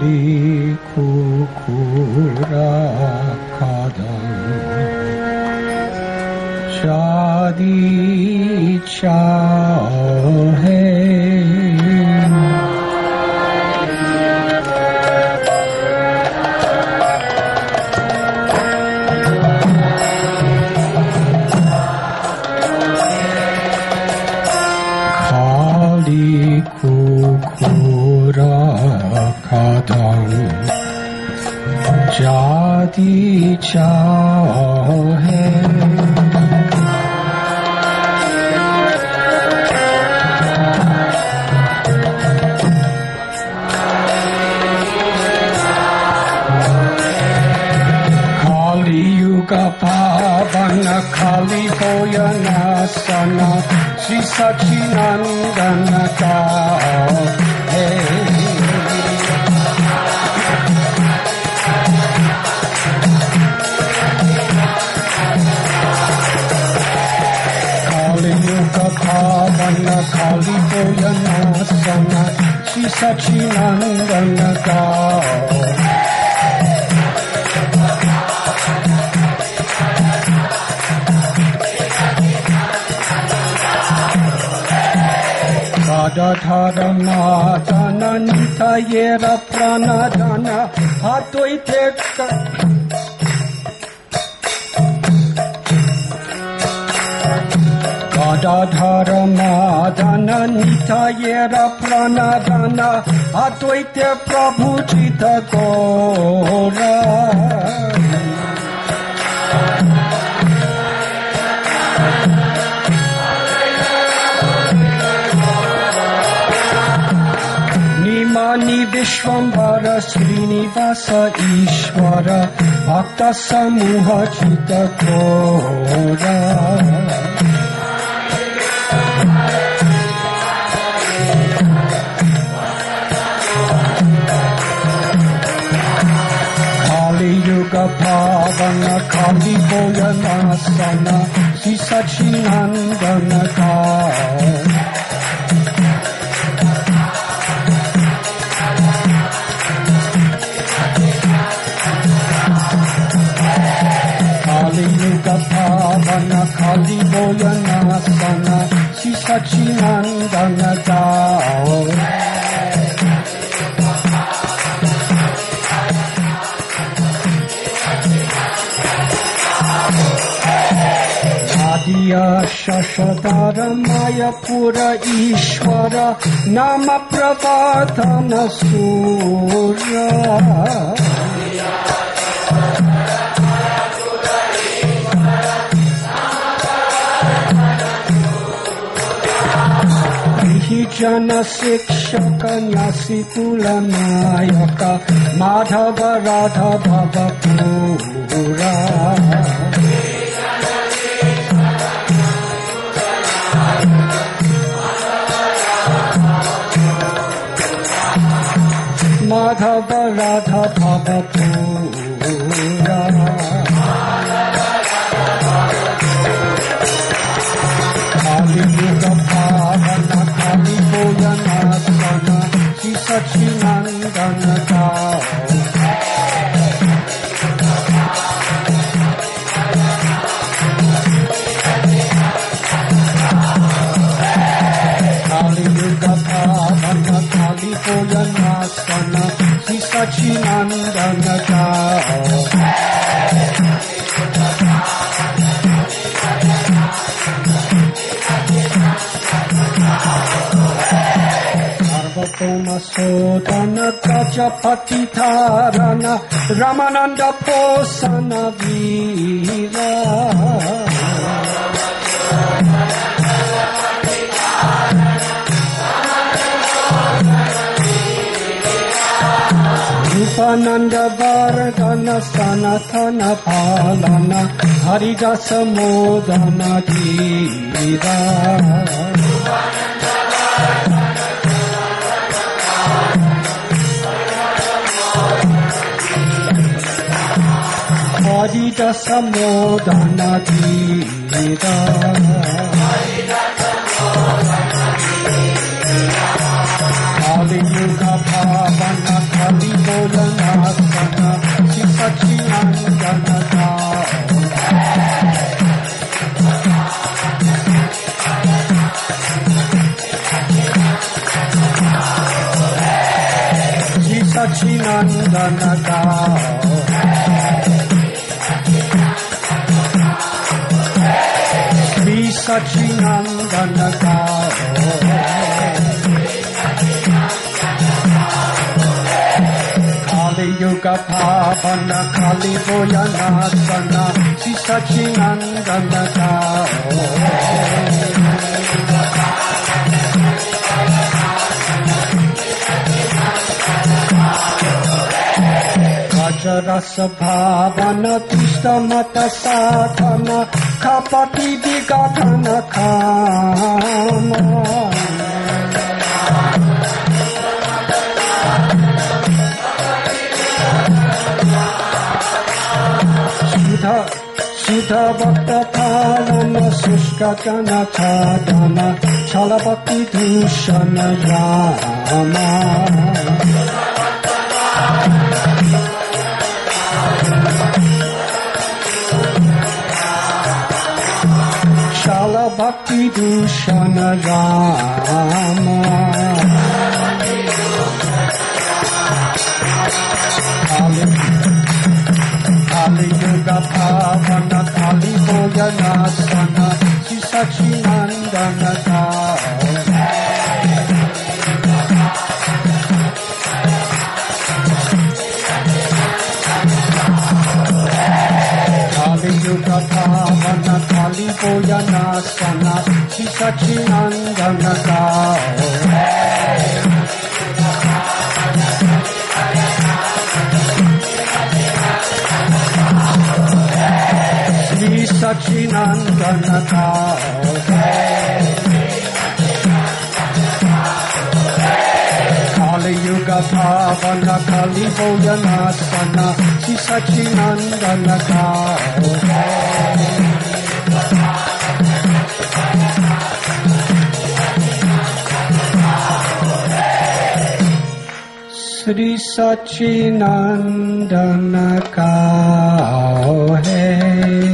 Kali kukura kadam Jadi chahe Jadi chahe Kali Yuga Pavana Kali Boyanasana Sri Sachinandana Kahe Bhavana Kali Boyanasana Sri Sachinandana Gadadhara Madana Nitayera Pranadana Advaiteka Gadadhara Madana Nitayera Pranadana Advaita Prabhu Chita Gora Nimani Vishwambara Srinivasa Ishvara Bhakta Samuha Chita Gora Yuga Pavana Kali Boyanasana Sri Sachinandana Kali Yuga Pavana Kali Boyanasana Sri Sachinandana Adiya Shashadara Mayapura Ishvara Nama Pravadana Surya Vihijana Sikshaka Nyasitula Nayaka Madhava Radha Bhava Pura Madhava Radha Bhava Pura Kali Yuga Pavana Kali Boyanasana Sri Sachinandana Kali Yuga Pavana Kali Boyanasana Sri Sachinandana Sarvatoma Sodana Gajapati Dharana Ramananda Posana Vira Rupananda Vardhana Sanatana Palana Haridasa Modana Dhira Haridasa Modana Dhira Kali Yuga Bhavana Kali Sachinandana Gao. Sri Sachinandana Gao. Kali Yuga Pavana Kali Boyanasana Sri Sachinandana Gao. Rasa bhavana krishna mata sadhana kapati vigatana kama Sudha bhakta phalana sushka jana chadana chala bhakti dushana yama Shala Bhakti Dushana Rama Kali Yuga Pavana Kali Boyanasana Sri Sachinandana Gao. Kali Yuga Pavana Kali Boyanasana Sri Sachinandana Gao. Sri Sachinandana Gao. Kali Yuga Pavana Kali Boyanasana Sri Sachinandana Gao. Sri Sachinandana Gao hai.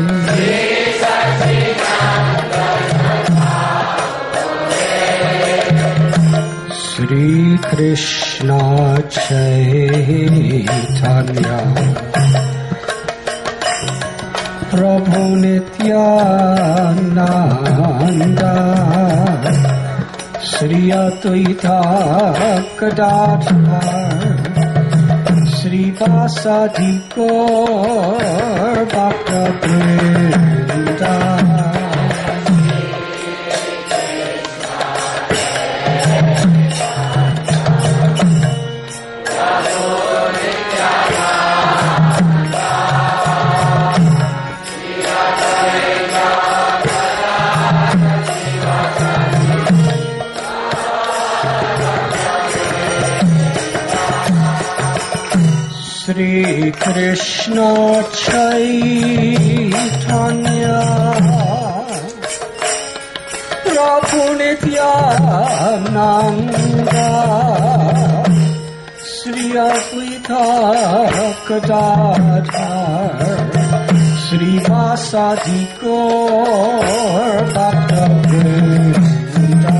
Sri Krishna Chaitanya Prabhu Nityananda Sri Advaita Gadadhar Sri Vasadi Gaur Bhakta Vrinda Sri Krishna Chaitanya Prabhu Nityananda Sri Advaita Gadadhar Sri Vasadi Gaur Bhakta Vrinda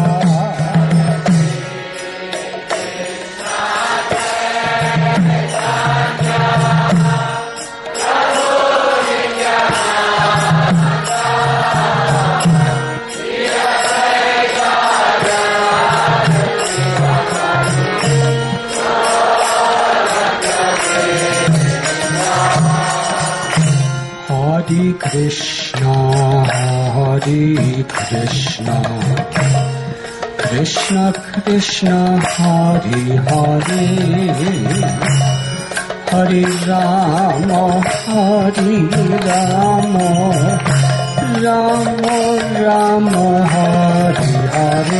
Hare Krishna, Krishna Krishna, Hare Hare, Hare Rama, Rama Rama, Hare Hare.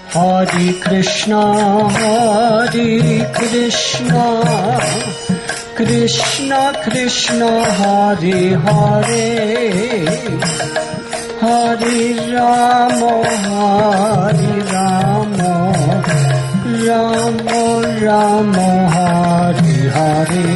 Hare Krishna, Krishna Krishna Hare Hare Hare Rama Hare Rama Rama Rama Hare Hare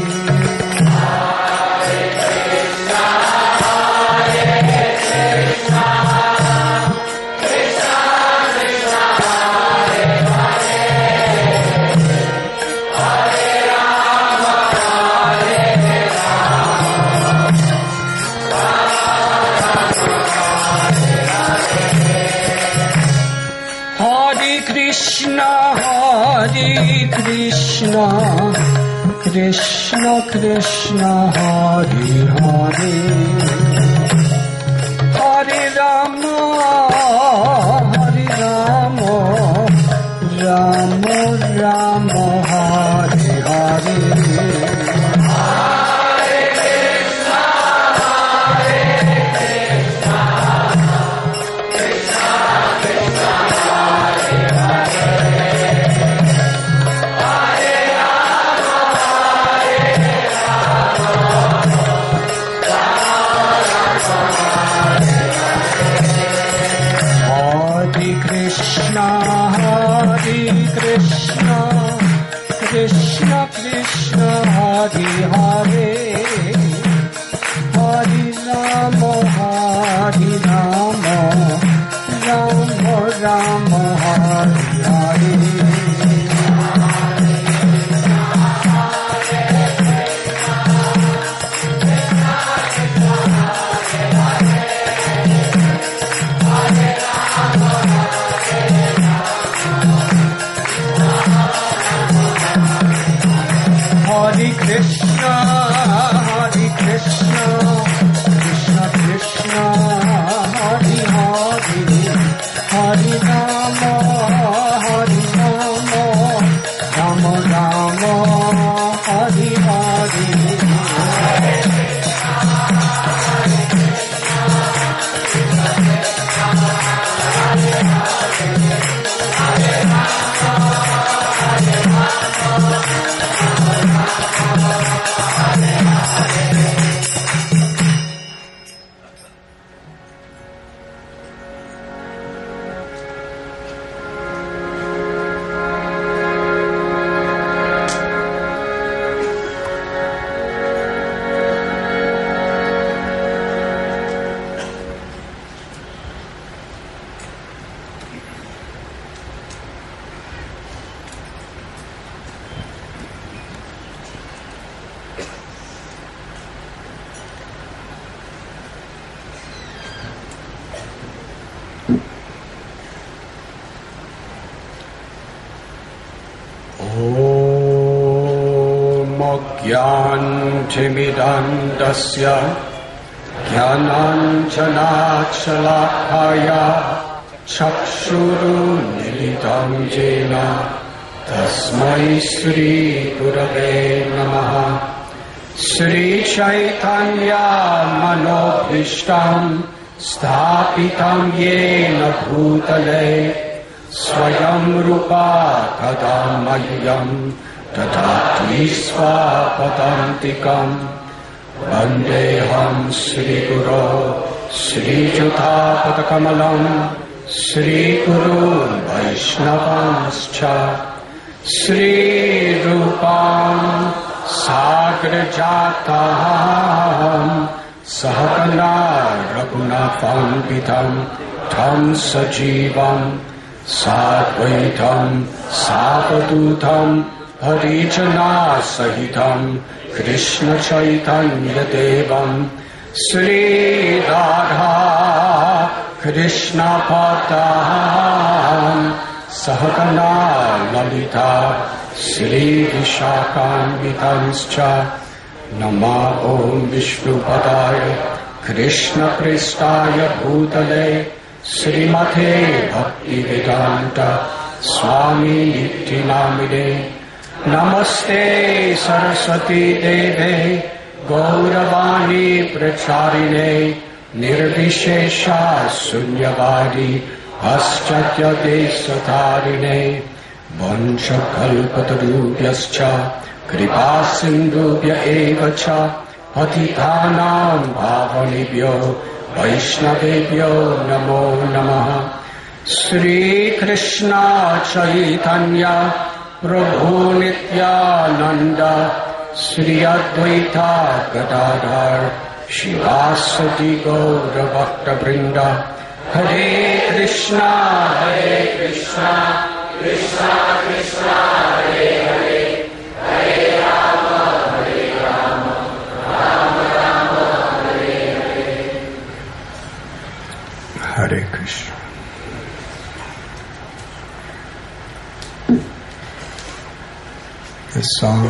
Krishna Krishna Krishna Hare Hare Hare Rama Hare Rama Rama Rama Hare Hare Krishna Krishna Hare Hare Hare Rama Hare Rama Rama Rama Hare Hare Krishna Krishna Krishna Hare Hare Hare Rama Hare Rama Rama Rama Hare Hare Jnantimidandasya Jnananjanachalakhaya Chakshurunmilitam Jena Tasmai Shri Gurave Namaha Shri Chaitanya Manobhishtam Sthapitam Yena Bhutale Swayam Rupa Kadamayyam Tatati Swapadantikam Vandeham Sri Guru Sri Jutapatakamallam Sri Guru Vaishnavanscha Sri Rupam Sagrajatam Sahagana Raghunatham Tam Sajivam Sadvaitam Savadutam Harijana Sahitam Krishna Chaitanya Devam Sri Radha Krishna Padam Sahagana Lalita Sri Vishakambitanscha Nama Om Vishnupadaya Krishna Pristaya Bhutale Srimate Bhaktivedanta Swami Nityanamide Namaste Saraswati Deve Gauravani Pracharine Nirvishesha Sunyavadi Paschatya Desatarine Vanchakalpatarubhyascha Kripa sindhubhya eva cha patitanam pavanebhyo Vaishnavebhyo namo namaha. Sri Krishna Chaitanya Prabhu Nityananda Sri Advaita Gadadhar Shivasati Gaura Bhakta Vrinda. Hare Krishna, Krishna Krishna, Hare Hare, Hare Rama, Rama Rama, Hare Hare. Hare Krishna. This song,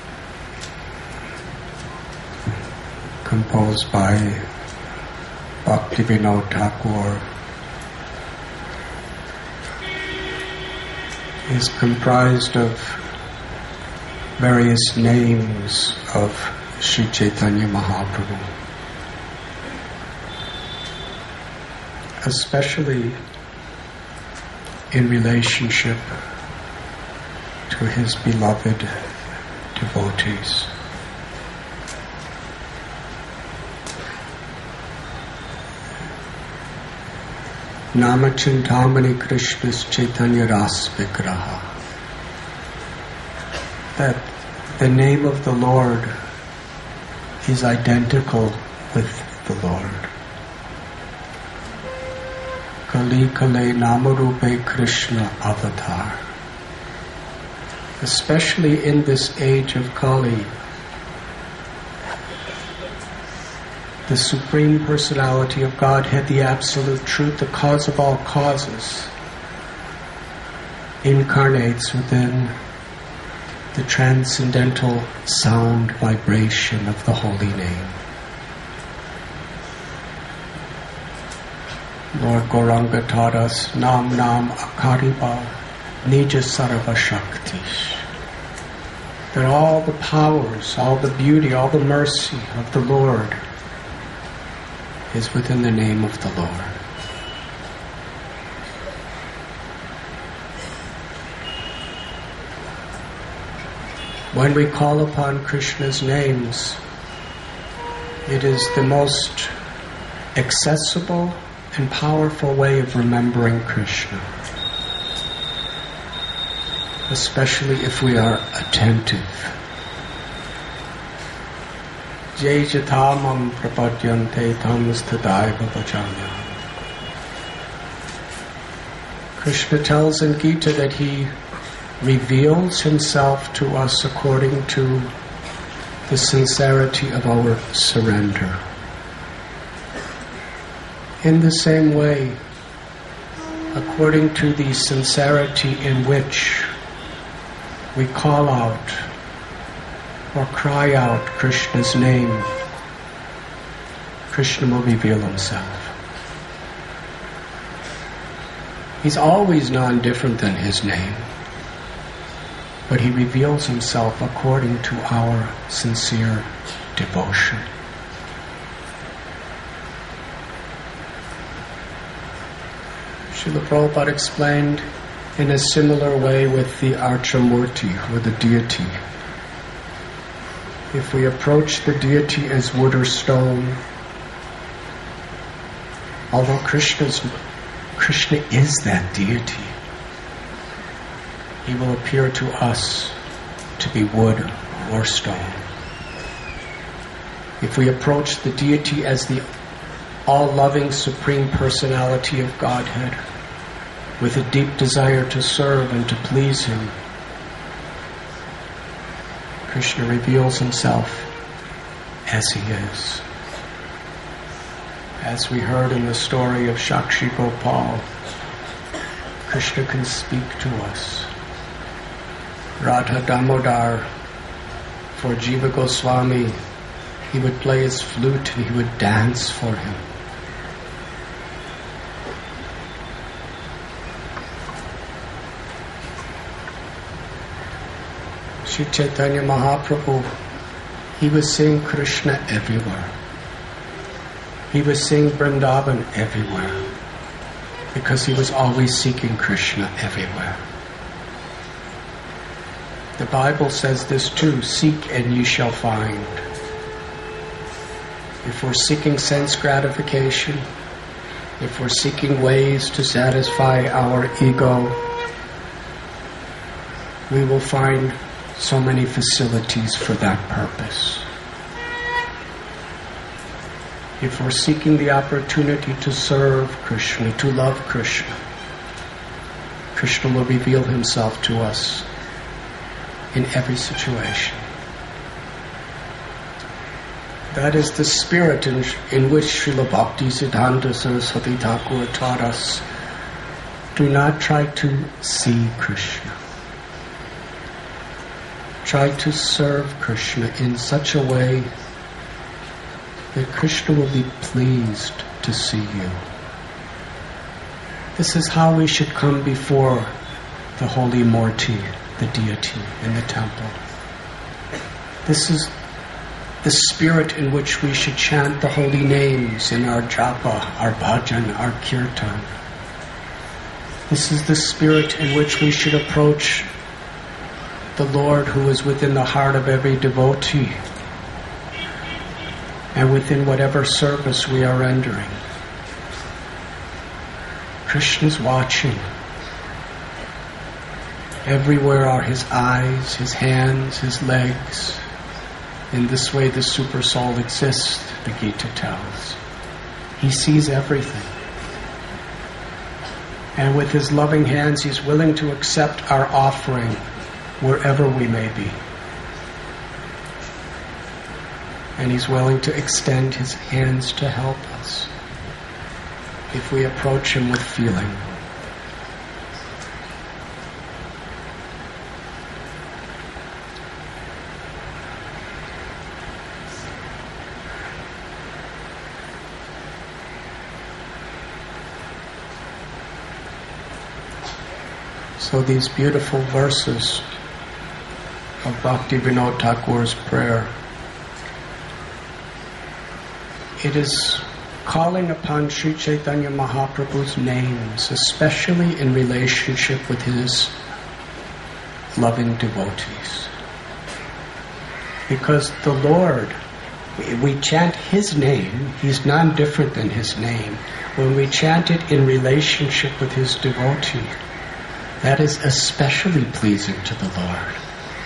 composed by Bhaktivinoda Thakur, is comprised of various names of Sri Chaitanya Mahaprabhu, especially in relationship to his beloved devotees. Namachintamani Krishna's Chaitanya Ras Vigraha. That the name of the Lord is identical with the Lord. Kali Kale Namarupe Krishna Avatar. Especially in this age of Kali, the Supreme Personality of Godhead, the Absolute Truth, the cause of all causes, incarnates within the transcendental sound vibration of the holy name. Lord Gauranga taught us, Nam Nam Akariba Nija Sarva Shaktish. That all the powers, all the beauty, all the mercy of the Lord is within the name of the Lord. When we call upon Krishna's names, it is the most accessible and powerful way of remembering Krishna, especially if we are attentive. Jai Jatamam Prapadyante Tamastadaiva Vajanya. Krishna tells in Gita that he reveals himself to us according to the sincerity of our surrender. In the same way, according to the sincerity in which we call out or cry out Krishna's name, Krishna will reveal himself. He's always non-different than his name, but he reveals himself according to our sincere devotion. Srila Prabhupada explained in a similar way with the Archamurti, or the deity. If we approach the deity as wood or stone, although Krishna is that deity, he will appear to us to be wood or stone. If we approach the deity as the all-loving Supreme Personality of Godhead, with a deep desire to serve and to please him, Krishna reveals himself as he is. As we heard in the story of Shakshi Gopal, Krishna can speak to us. Radha Damodar, for Jiva Goswami, he would play his flute and he would dance for him. Sri Chaitanya Mahaprabhu, he was seeing Krishna everywhere. He was seeing Vrindavan everywhere, because he was always seeking Krishna everywhere. The Bible says this too, seek and ye shall find. If we're seeking sense gratification, if we're seeking ways to satisfy our ego, we will find so many facilities for that purpose. If we're seeking the opportunity to serve Krishna, to love Krishna, Krishna will reveal himself to us in every situation. That is the spirit in which Srila Bhakti Siddhanta Saraswati Thakur taught us. Do not try to see Krishna. Try to serve Krishna in such a way that Krishna will be pleased to see you. This is how we should come before the holy Murti, the deity in the temple. This is the spirit in which we should chant the holy names in our japa, our bhajan, our kirtan. This is the spirit in which we should approach the Lord who is within the heart of every devotee and within whatever service we are rendering. Krishna's watching. Everywhere are his eyes, his hands, his legs. In this way the super soul exists, the Gita tells. He sees everything. And with his loving hands, he's willing to accept our offering wherever we may be. And he's willing to extend his hands to help us if we approach him with feeling. So these beautiful verses of Bhakti Vinod Thakur's prayer, it is calling upon Sri Chaitanya Mahaprabhu's names, especially in relationship with his loving devotees. Because the Lord, we chant his name, he's non-different than his name. When we chant it in relationship with his devotee, that is especially pleasing to the Lord.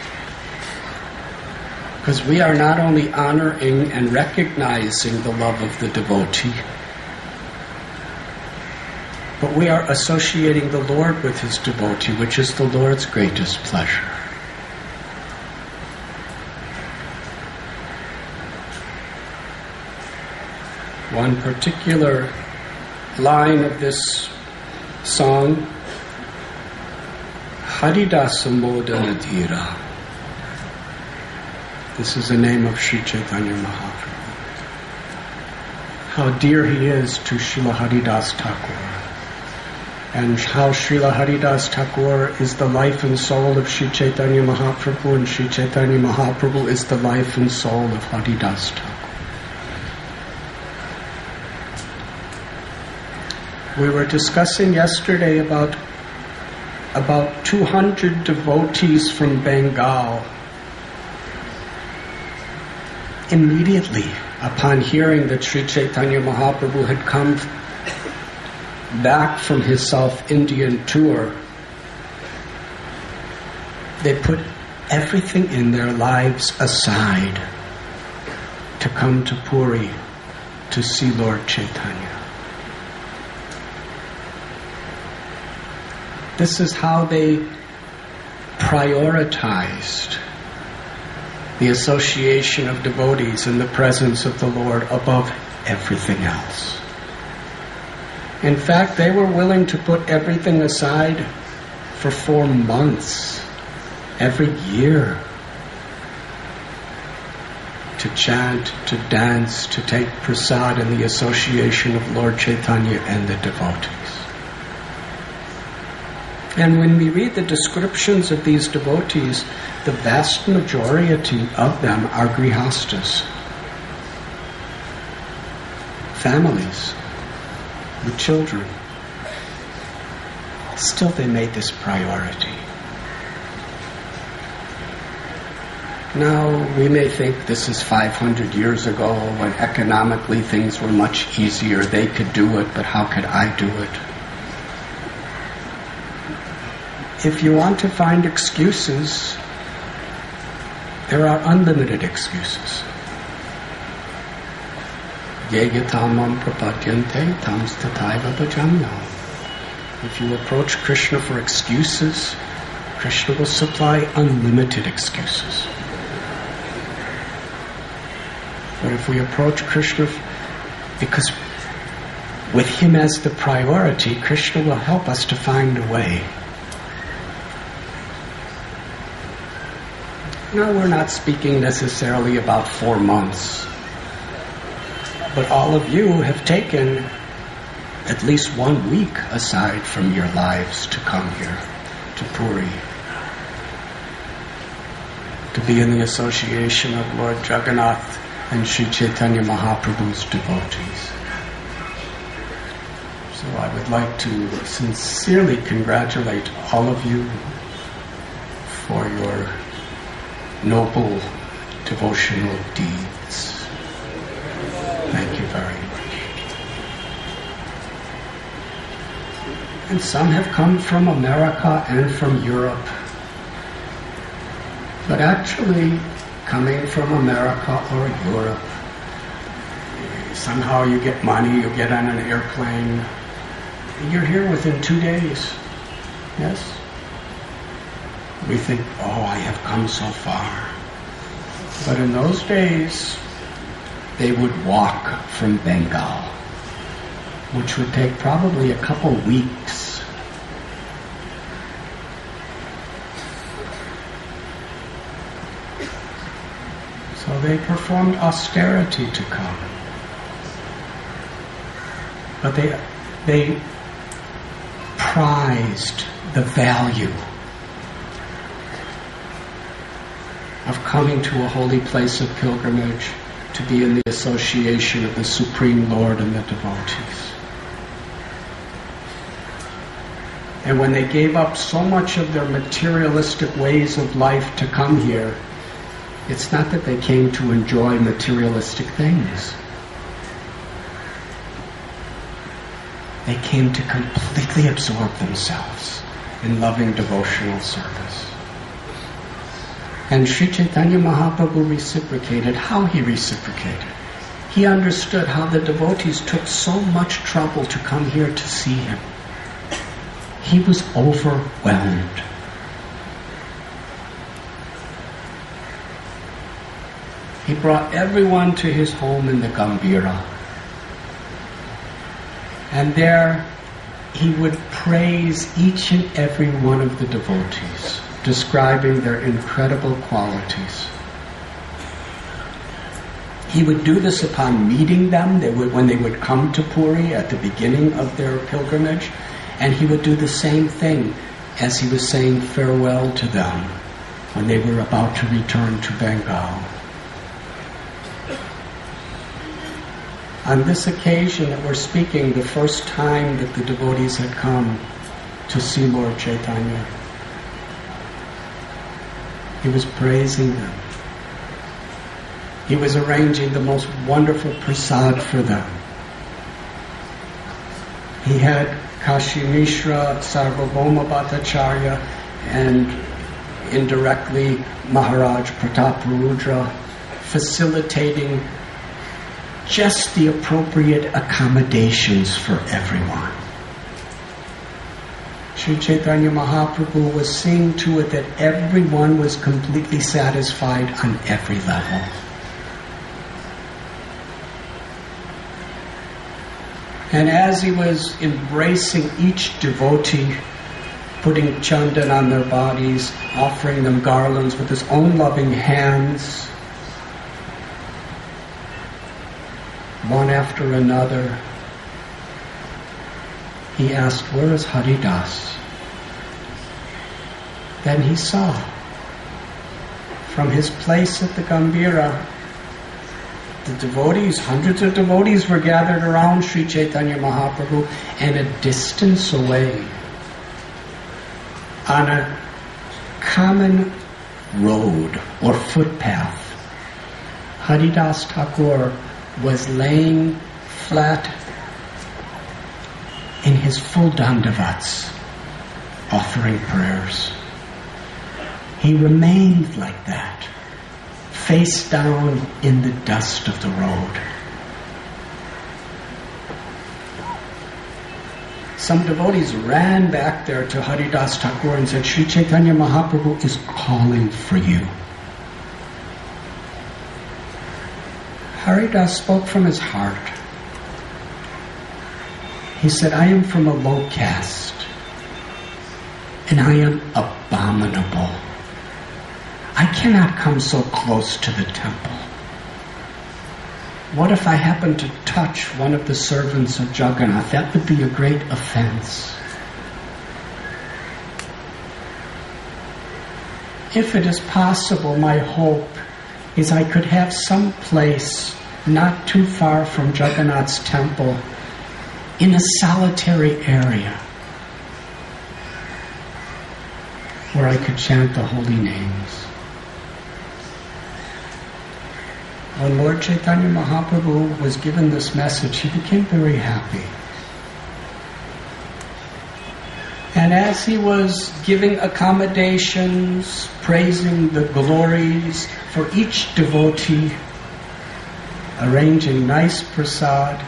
Because we are not only honoring and recognizing the love of the devotee, but we are associating the Lord with his devotee, which is the Lord's greatest pleasure. One particular line of this song, Haridasa Modana Dhira. This is the name of Sri Chaitanya Mahaprabhu. How dear he is to Srila Haridas Thakur. And how Srila Haridas Thakur is the life and soul of Sri Chaitanya Mahaprabhu, and Sri Chaitanya Mahaprabhu is the life and soul of Haridas Thakur. We were discussing yesterday about 200 devotees from Bengal. Immediately upon hearing that Sri Chaitanya Mahaprabhu had come back from his South Indian tour, they put everything in their lives aside to come to Puri to see Lord Chaitanya. This is how they prioritized the association of devotees in the presence of the Lord above everything else. In fact, they were willing to put everything aside for 4 months, every year, to chant, to dance, to take prasad in the association of Lord Chaitanya and the devotees. And when we read the descriptions of these devotees, the vast majority of them are grihastas, families with children. Still they made this priority. Now, we may think this is 500 years ago when economically things were much easier. They could do it, but how could I do it? If you want to find excuses, there are unlimited excuses. Yegatamam prapadyante tamstataiva bhajamyam. If you approach Krishna for excuses, Krishna will supply unlimited excuses. But if we approach Krishna, because with Him as the priority, Krishna will help us to find a way. Now, we're not speaking necessarily about 4 months, but all of you have taken at least 1 week aside from your lives to come here to Puri, to be in the association of Lord Jagannath and Sri Chaitanya Mahaprabhu's devotees. So I would like to sincerely congratulate all of you for your noble devotional deeds. Thank you very much. And some have come from America and from Europe. But actually, coming from America or Europe, somehow you get money, you get on an airplane, you're here within 2 days. Yes? We think, oh, I have come so far. But in those days, they would walk from Bengal, which would take probably a couple weeks. So they performed austerity to come. But they prized the value of coming to a holy place of pilgrimage, to be in the association of the Supreme Lord and the devotees. And when they gave up so much of their materialistic ways of life to come here, it's not that they came to enjoy materialistic things. They came to completely absorb themselves in loving devotional service. And Sri Chaitanya Mahaprabhu reciprocated. How he reciprocated? He understood how the devotees took so much trouble to come here to see him. He was overwhelmed. He brought everyone to his home in the Gambhira. And there he would praise each and every one of the devotees, describing their incredible qualities. He would do this upon meeting them. When they would come to Puri at the beginning of their pilgrimage, and he would do the same thing as he was saying farewell to them when they were about to return to Bengal. On this occasion that we're speaking, the first time that the devotees had come to see Lord Chaitanya, he was praising them. He was arranging the most wonderful prasad for them. He had Kashi Mishra, Sarvabhauma Bhattacharya, and indirectly Maharaj Prataparudra facilitating just the appropriate accommodations for everyone. Sri Chaitanya Mahaprabhu was seeing to it that everyone was completely satisfied on every level. And as he was embracing each devotee, putting chandan on their bodies, offering them garlands with his own loving hands, one after another, he asked, "Where is Haridas?" Then he saw, from his place at the Gambhira, the devotees, hundreds of devotees were gathered around Sri Chaitanya Mahaprabhu, and a distance away, on a common road or footpath. Haridas Thakur was laying flat in his full dandavats, offering prayers. He remained like that, face down in the dust of the road. Some devotees ran back there to Haridas Thakur and said, Sri Chaitanya Mahaprabhu is calling for you. Haridas spoke from his heart. He said, I am from a low caste, and I am abominable. I cannot come so close to the temple. What if I happen to touch one of the servants of Jagannath? That would be a great offense. If it is possible, my hope is I could have some place not too far from Jagannath's temple in a solitary area where I could chant the holy names. When Lord Chaitanya Mahaprabhu was given this message, he became very happy. And as he was giving accommodations, praising the glories for each devotee, arranging nice prasad,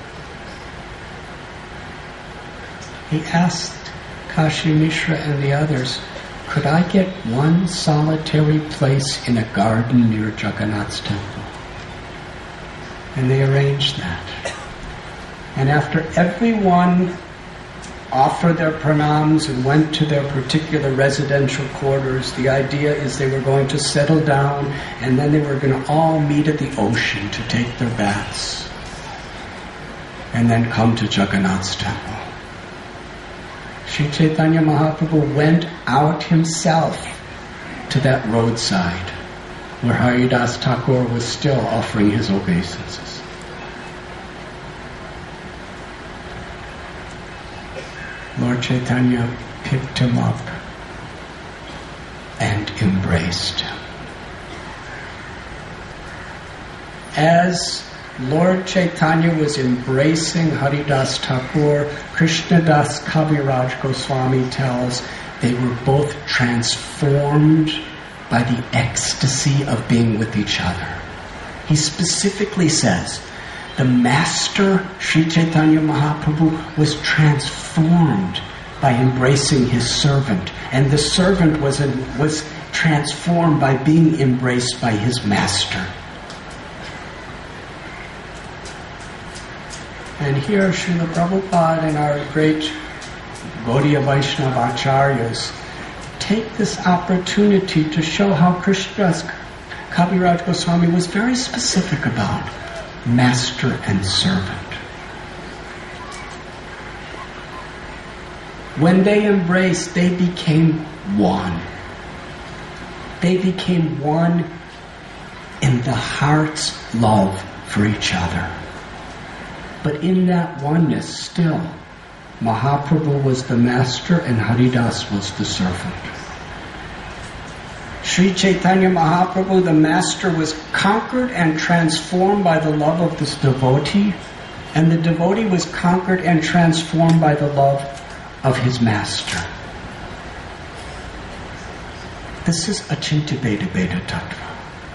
he asked Kashi Mishra and the others, could I get one solitary place in a garden near Jagannath's temple? And they arranged that. And after everyone offered their pranams and went to their particular residential quarters, the idea is they were going to settle down and then they were going to all meet at the ocean to take their baths and then come to Jagannath's temple. Sri Chaitanya Mahaprabhu went out himself to that roadside where Haridas Thakur was still offering his obeisances. Lord Chaitanya picked him up and embraced him. As Lord Chaitanya was embracing Haridas Thakur, Krishnadas Kaviraj Goswami tells they were both transformed by the ecstasy of being with each other. He specifically says, the Master, Sri Chaitanya Mahaprabhu, was transformed by embracing his servant, and the servant was transformed by being embraced by his Master. And here Srila Prabhupada and our great Gaudiya Vaishnava Acharyas take this opportunity to show how Krishnadas Kaviraj Goswami was very specific about master and servant. When they embraced, they became one. They became one in the heart's love for each other. But in that oneness, still, Mahaprabhu was the master and Haridas was the servant. Sri Chaitanya Mahaprabhu, the master, was conquered and transformed by the love of this devotee, and the devotee was conquered and transformed by the love of his master. This is Achintya Bheda Bheda Tattva.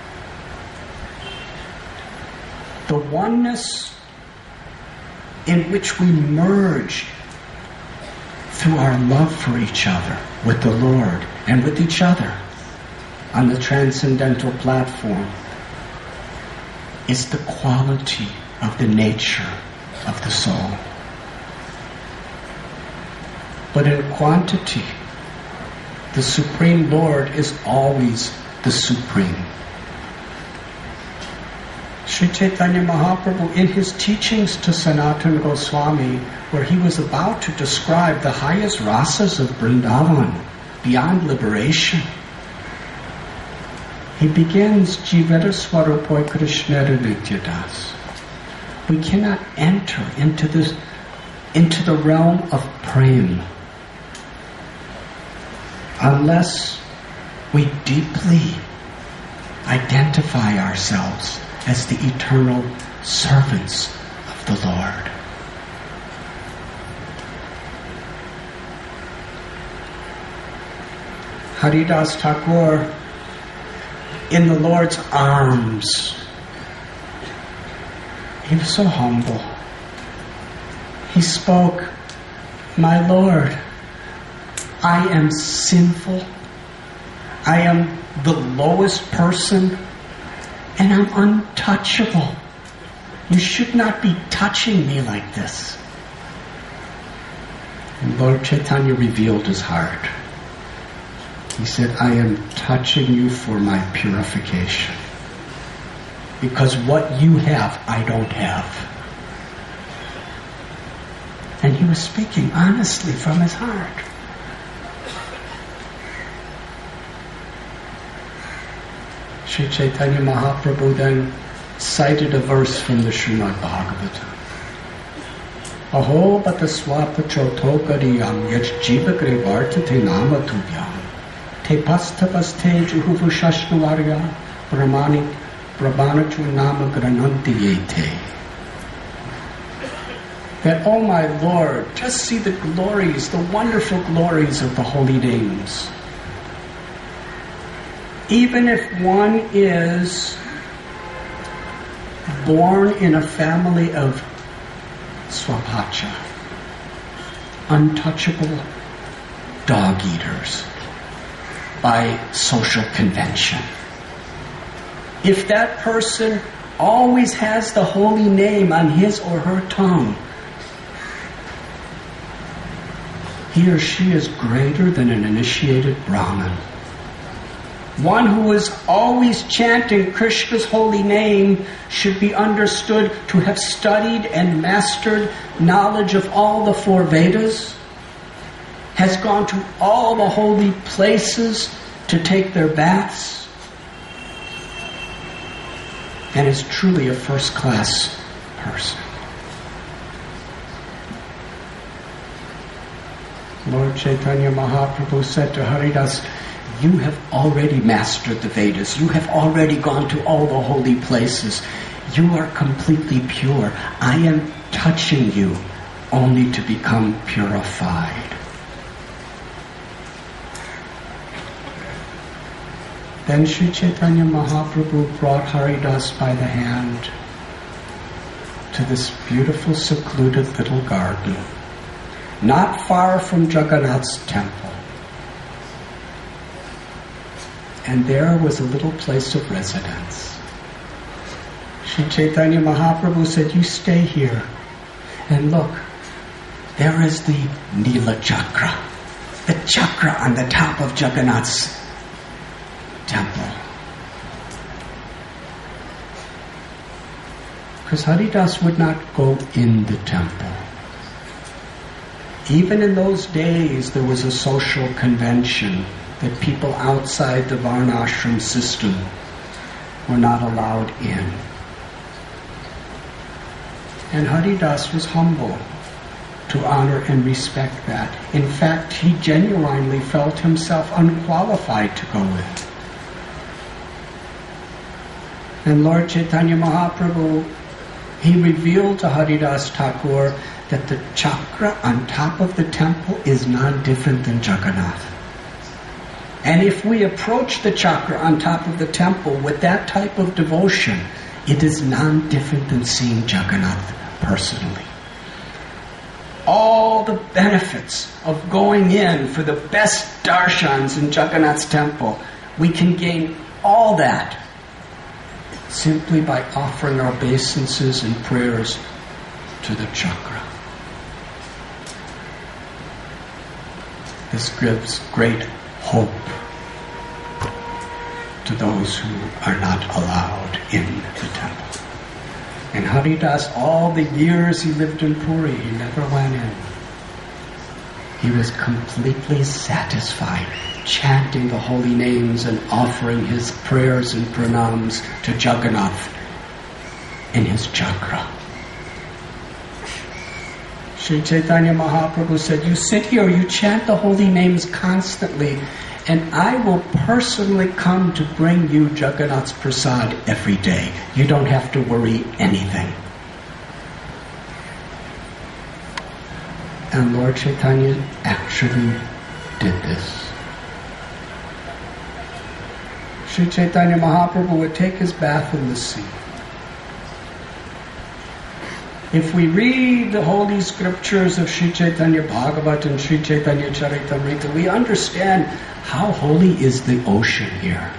The oneness in which we merge through our love for each other, with the Lord and with each other on the transcendental platform, is the quality of the nature of the soul. But in quantity, the Supreme Lord is always the Supreme. Sri Chaitanya Mahaprabhu, in his teachings to Sanatana Goswami, where he was about to describe the highest rasas of Vrindavan, beyond liberation, he begins Jiveta Swarupoi Krishnara Nityadas. We cannot enter into the realm of prema unless we deeply identify ourselves as the eternal servants of the Lord. Haridas Thakur, in the Lord's arms, he was so humble. He spoke, "My Lord, I am sinful. I am the lowest person, and I'm untouchable. You should not be touching me like this." And Lord Chaitanya revealed his heart. He said, "I am touching you for my purification. Because what you have, I don't have." And he was speaking honestly from his heart. Sri Chaitanya Mahaprabhu then cited a verse from the Srimad Bhagavatam. Aho bata swapa chotokariyam yach jivakre vartate nama tuvyam te pastapaste juhuvashashnuvarya brahmanachu nama grananti yete. That, oh my Lord, just see the glories, the wonderful glories of the holy names. Even if one is born in a family of swapacha, untouchable dog eaters by social convention, if that person always has the holy name on his or her tongue, he or she is greater than an initiated Brahmin. One who is always chanting Krishna's holy name should be understood to have studied and mastered knowledge of all the four Vedas, has gone to all the holy places to take their baths, and is truly a first-class person. Lord Chaitanya Mahaprabhu said to Haridas, "You have already mastered the Vedas. You have already gone to all the holy places. You are completely pure. I am touching you only to become purified." Then Sri Chaitanya Mahaprabhu brought Haridas by the hand to this beautiful secluded little garden, not far from Jagannath's temple. And there was a little place of residence. Sri Chaitanya Mahaprabhu said, "You stay here. And look, there is the Nila Chakra. The chakra on the top of Jagannath's temple." Because Haridas would not go in the temple. Even in those days, there was a social convention that people outside the Varnashram system were not allowed in. And Haridas was humble to honor and respect that. In fact, he genuinely felt himself unqualified to go in. And Lord Chaitanya Mahaprabhu, he revealed to Haridas Thakur that the chakra on top of the temple is non-different than Jagannath. And if we approach the chakra on top of the temple with that type of devotion, it is non-different than seeing Jagannath personally. All the benefits of going in for the best darshans in Jagannath's temple, we can gain all that simply by offering our obeisances and prayers to the chakra. This gives great hope to those who are not allowed in the temple. And Haridas, all the years he lived in Puri, he never went in. He was completely satisfied chanting the holy names and offering his prayers and pranams to Jagannath in his chakra. Sri Chaitanya Mahaprabhu said, "You sit here, you chant the holy names constantly, And I will personally come to bring you Jagannath's Prasad every day. You don't have to worry anything. And Lord Chaitanya actually did this. Sri Chaitanya Mahaprabhu would take his bath in the sea. If we read the holy scriptures of Sri Chaitanya Bhagavat and Sri Chaitanya Charitamrita, we understand how holy is the ocean here.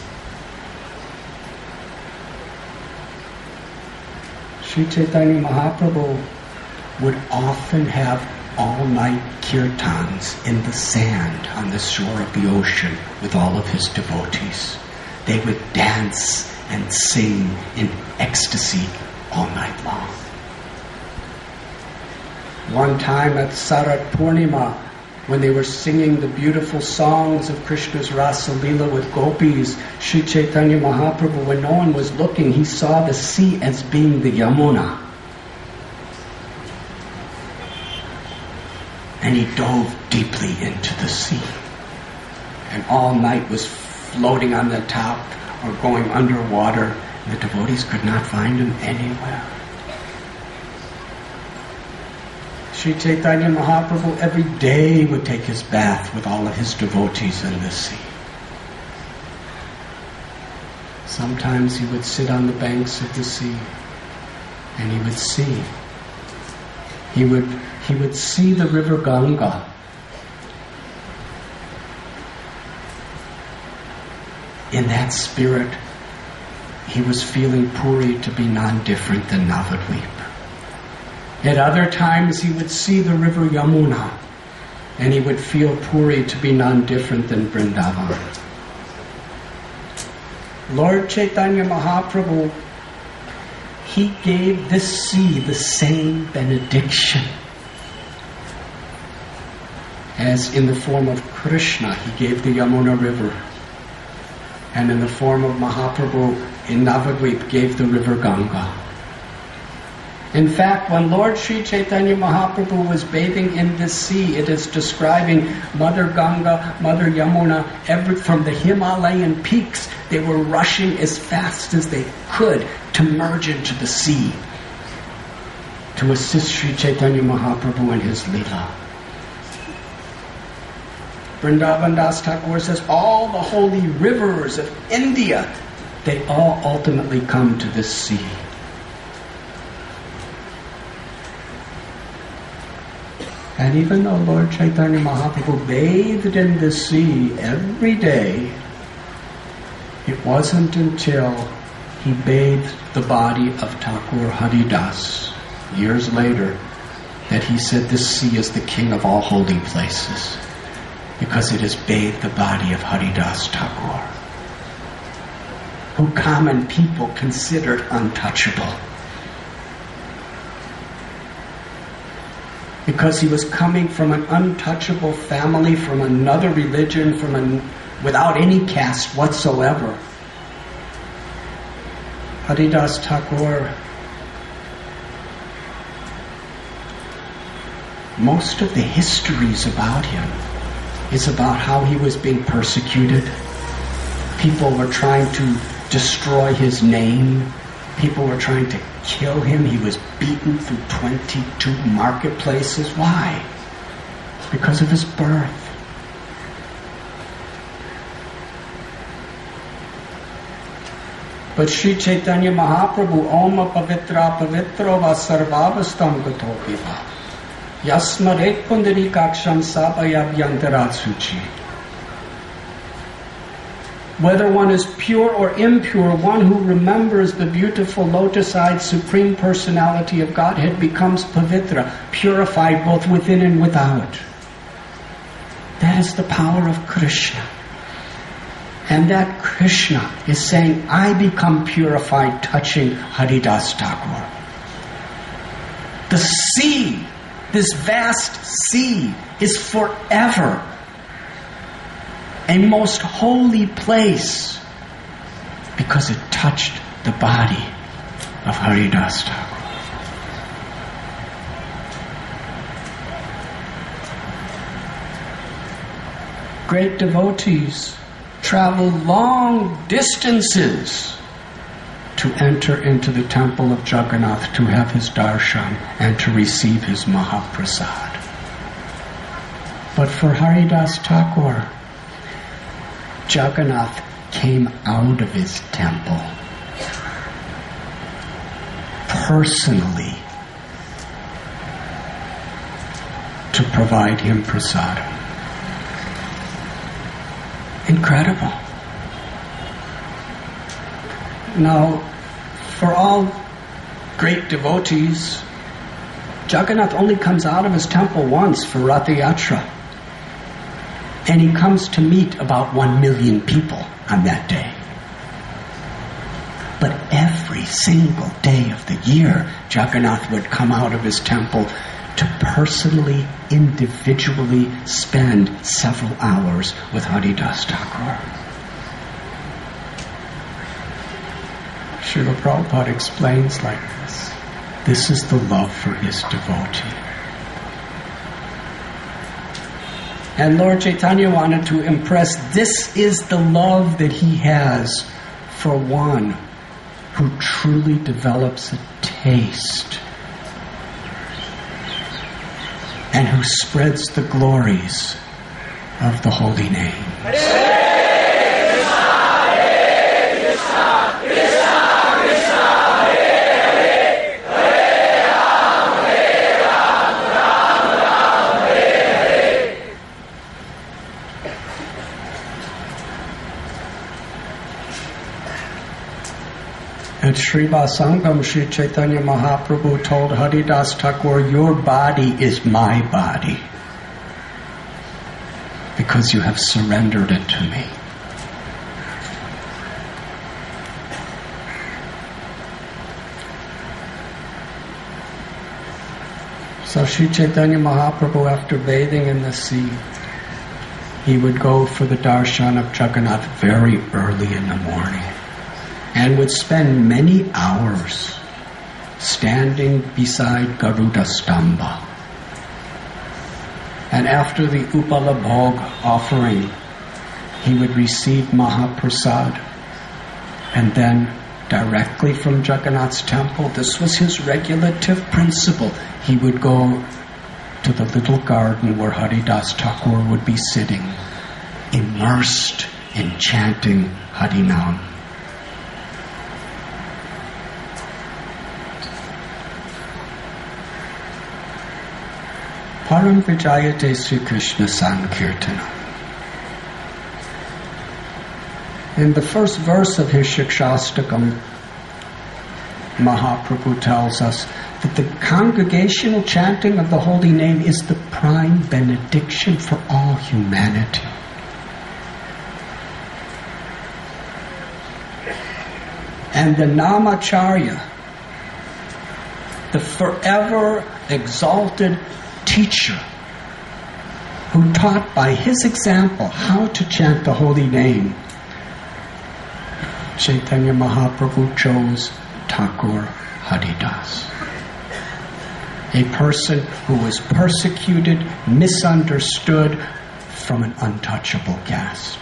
Sri Chaitanya Mahaprabhu would often have all-night kirtans in the sand on the shore of the ocean with all of his devotees. They would dance and sing in ecstasy all night long. One time at Sarat Purnima, when they were singing the beautiful songs of Krishna's Rasa Leela with gopis, Sri Chaitanya Mahaprabhu, when no one was looking, he saw the sea as being the Yamuna. And he dove deeply into the sea. And all night was floating on the top or going underwater. And the devotees could not find him anywhere. Sri Chaitanya Mahaprabhu every day would take his bath with all of his devotees in the sea. Sometimes he would sit on the banks of the sea and he would see. He would see the river Ganga. In that spirit, he was feeling Puri to be non-different than Navadvip. At other times, he would see the river Yamuna, and he would feel Puri to be non-different than Vrindavan. Lord Chaitanya Mahaprabhu, he gave this sea the same benediction as in the form of Krishna, he gave the Yamuna river, and in the form of Mahaprabhu in Navadvip gave the river Ganga. In fact, when Lord Sri Chaitanya Mahaprabhu was bathing in this sea, it is describing Mother Ganga, Mother Yamuna, from the Himalayan peaks. They were rushing as fast as they could to merge into the sea, to assist Sri Chaitanya Mahaprabhu in his Leela. Vrindavan Das Thakur says all the holy rivers of India, they all ultimately come to this sea. And even though Lord Chaitanya Mahaprabhu bathed in the sea every day, it wasn't until he bathed the body of Thakur Haridas years later that he said this sea is the king of all holy places, because it has bathed the body of Haridas Thakur, who common people considered untouchable. Because he was coming from an untouchable family, from another religion, without any caste whatsoever. Haridas Thakur, most of the histories about him is about how he was being persecuted. People were trying to destroy his name. People were trying to kill him. He was beaten through 22 marketplaces. Why? It's because of his birth. But Sri Chaitanya Mahaprabhu, Oma Pavitra Pavitro Va Sarvavastam Gatopiva Yasmaret Pundarikaksham Sabhayabhyantarat Suchi. Whether one is pure or impure, one who remembers the beautiful lotus-eyed Supreme Personality of Godhead becomes pavitra, purified both within and without. That is the power of Krishna. And that Krishna is saying, I become purified touching Haridas Thakur. The sea, this vast sea, is forever a most holy place because it touched the body of Haridas Thakur. Great devotees travel long distances to enter into the temple of Jagannath to have his darshan and to receive his Mahaprasad. But for Haridas Thakur, Jagannath came out of his temple personally to provide him prasadam. Incredible. Now, for all great devotees, Jagannath only comes out of his temple once for Ratha Yatra. And he comes to meet about 1 million people on that day. But every single day of the year, Jagannath would come out of his temple to personally, individually spend several hours with Haridas Thakur. Srila Prabhupada explains like this. This is the love for his devotee. And Lord Chaitanya wanted to impress, this is the love that he has for one who truly develops a taste and who spreads the glories of the holy name. At Sriva Sangam, Sri Chaitanya Mahaprabhu told Haridas Thakur, your body is my body because you have surrendered it to me. So Sri Chaitanya Mahaprabhu, after bathing in the sea, he would go for the darshan of Jagannath very early in the morning, and would spend many hours standing beside Garuda Stamba. And after the Upalabhog offering, he would receive Mahaprasad, and then directly from Jagannath's temple, this was his regulative principle, he would go to the little garden where Haridas Thakur would be sitting, immersed in chanting Harinam. Param Vijayate Sri Krishna Sankirtana. In the first verse of his Shikshastakam, Mahaprabhu tells us that the congregational chanting of the holy name is the prime benediction for all humanity. And the Namacharya, the forever exalted teacher who taught by his example how to chant the holy name, Chaitanya Mahaprabhu chose Thakur Haridas, a person who was persecuted, misunderstood, from an untouchable caste.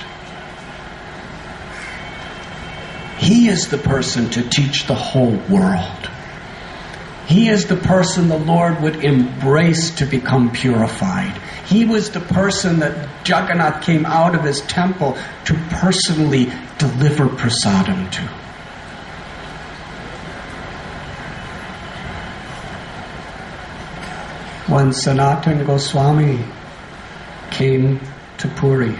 He is the person to teach the whole world. He is the person the Lord would embrace to become purified. He was the person that Jagannath came out of his temple to personally deliver prasadam to. When Sanatana Goswami came to Puri,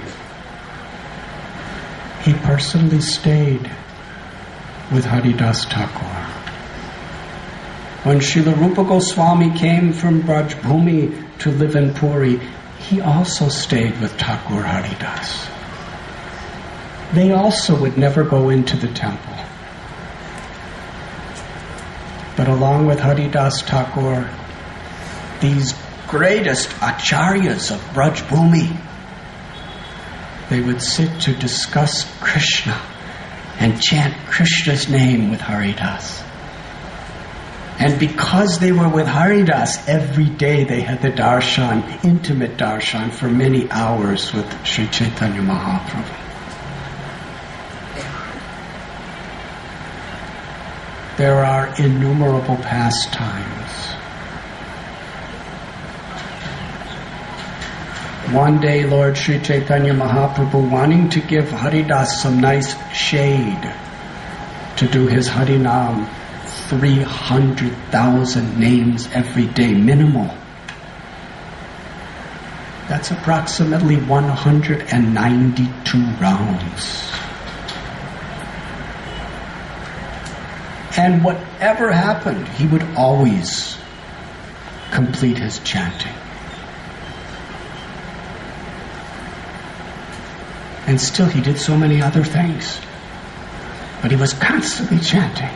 he personally stayed with Haridas Thakur. When Srila Rupa Goswami came from Brajbhumi to live in Puri, he also stayed with Thakur Haridas. They also would never go into the temple. But along with Haridas Thakur, these greatest acharyas of Brajbhumi, they would sit to discuss Krishna and chant Krishna's name with Haridas. And because they were with Haridas, every day they had the darshan, intimate darshan, for many hours with Sri Chaitanya Mahaprabhu. There are innumerable pastimes. One day, Lord Sri Chaitanya Mahaprabhu, wanting to give Haridas some nice shade to do his Harinam, 300,000 names every day, minimal. That's approximately 192 rounds. And whatever happened, he would always complete his chanting. And still he did so many other things. But he was constantly chanting.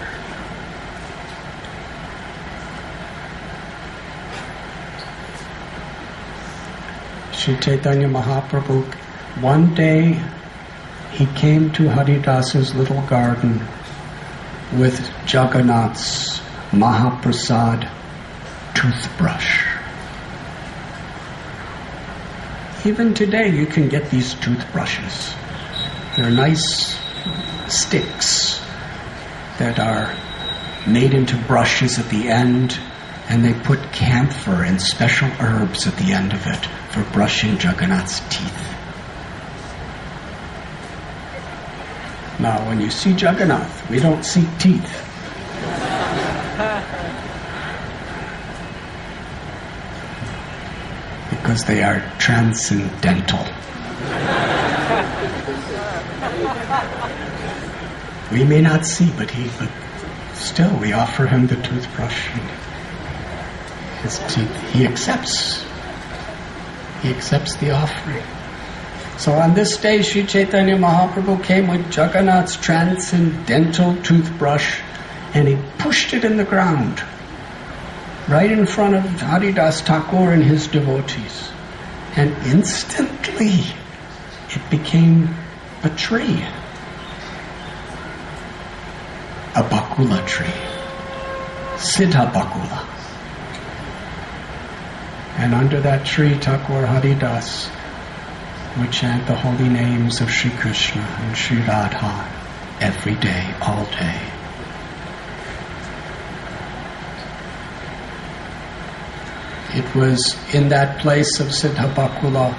Sri Chaitanya Mahaprabhu, one day he came to Haridas's little garden with Jagannath's Mahaprasad toothbrush. Even today you can get these toothbrushes. They're nice sticks that are made into brushes at the end, and they put camphor and special herbs at the end of it for brushing Jagannath's teeth. Now, when you see Jagannath, we don't see teeth. Because they are transcendental. We may not see, but still we offer him the toothbrush and his teeth. He accepts the offering. So on this day, Sri Chaitanya Mahaprabhu came with Jagannath's transcendental toothbrush, and he pushed it in the ground, right in front of Haridas Thakur and his devotees. And instantly, it became a tree. A Bakula tree. Siddha Bakula. And under that tree, Thakur Haridas would chant the holy names of Sri Krishna and Sri Radha every day, all day. It was in that place of Siddha Bakula,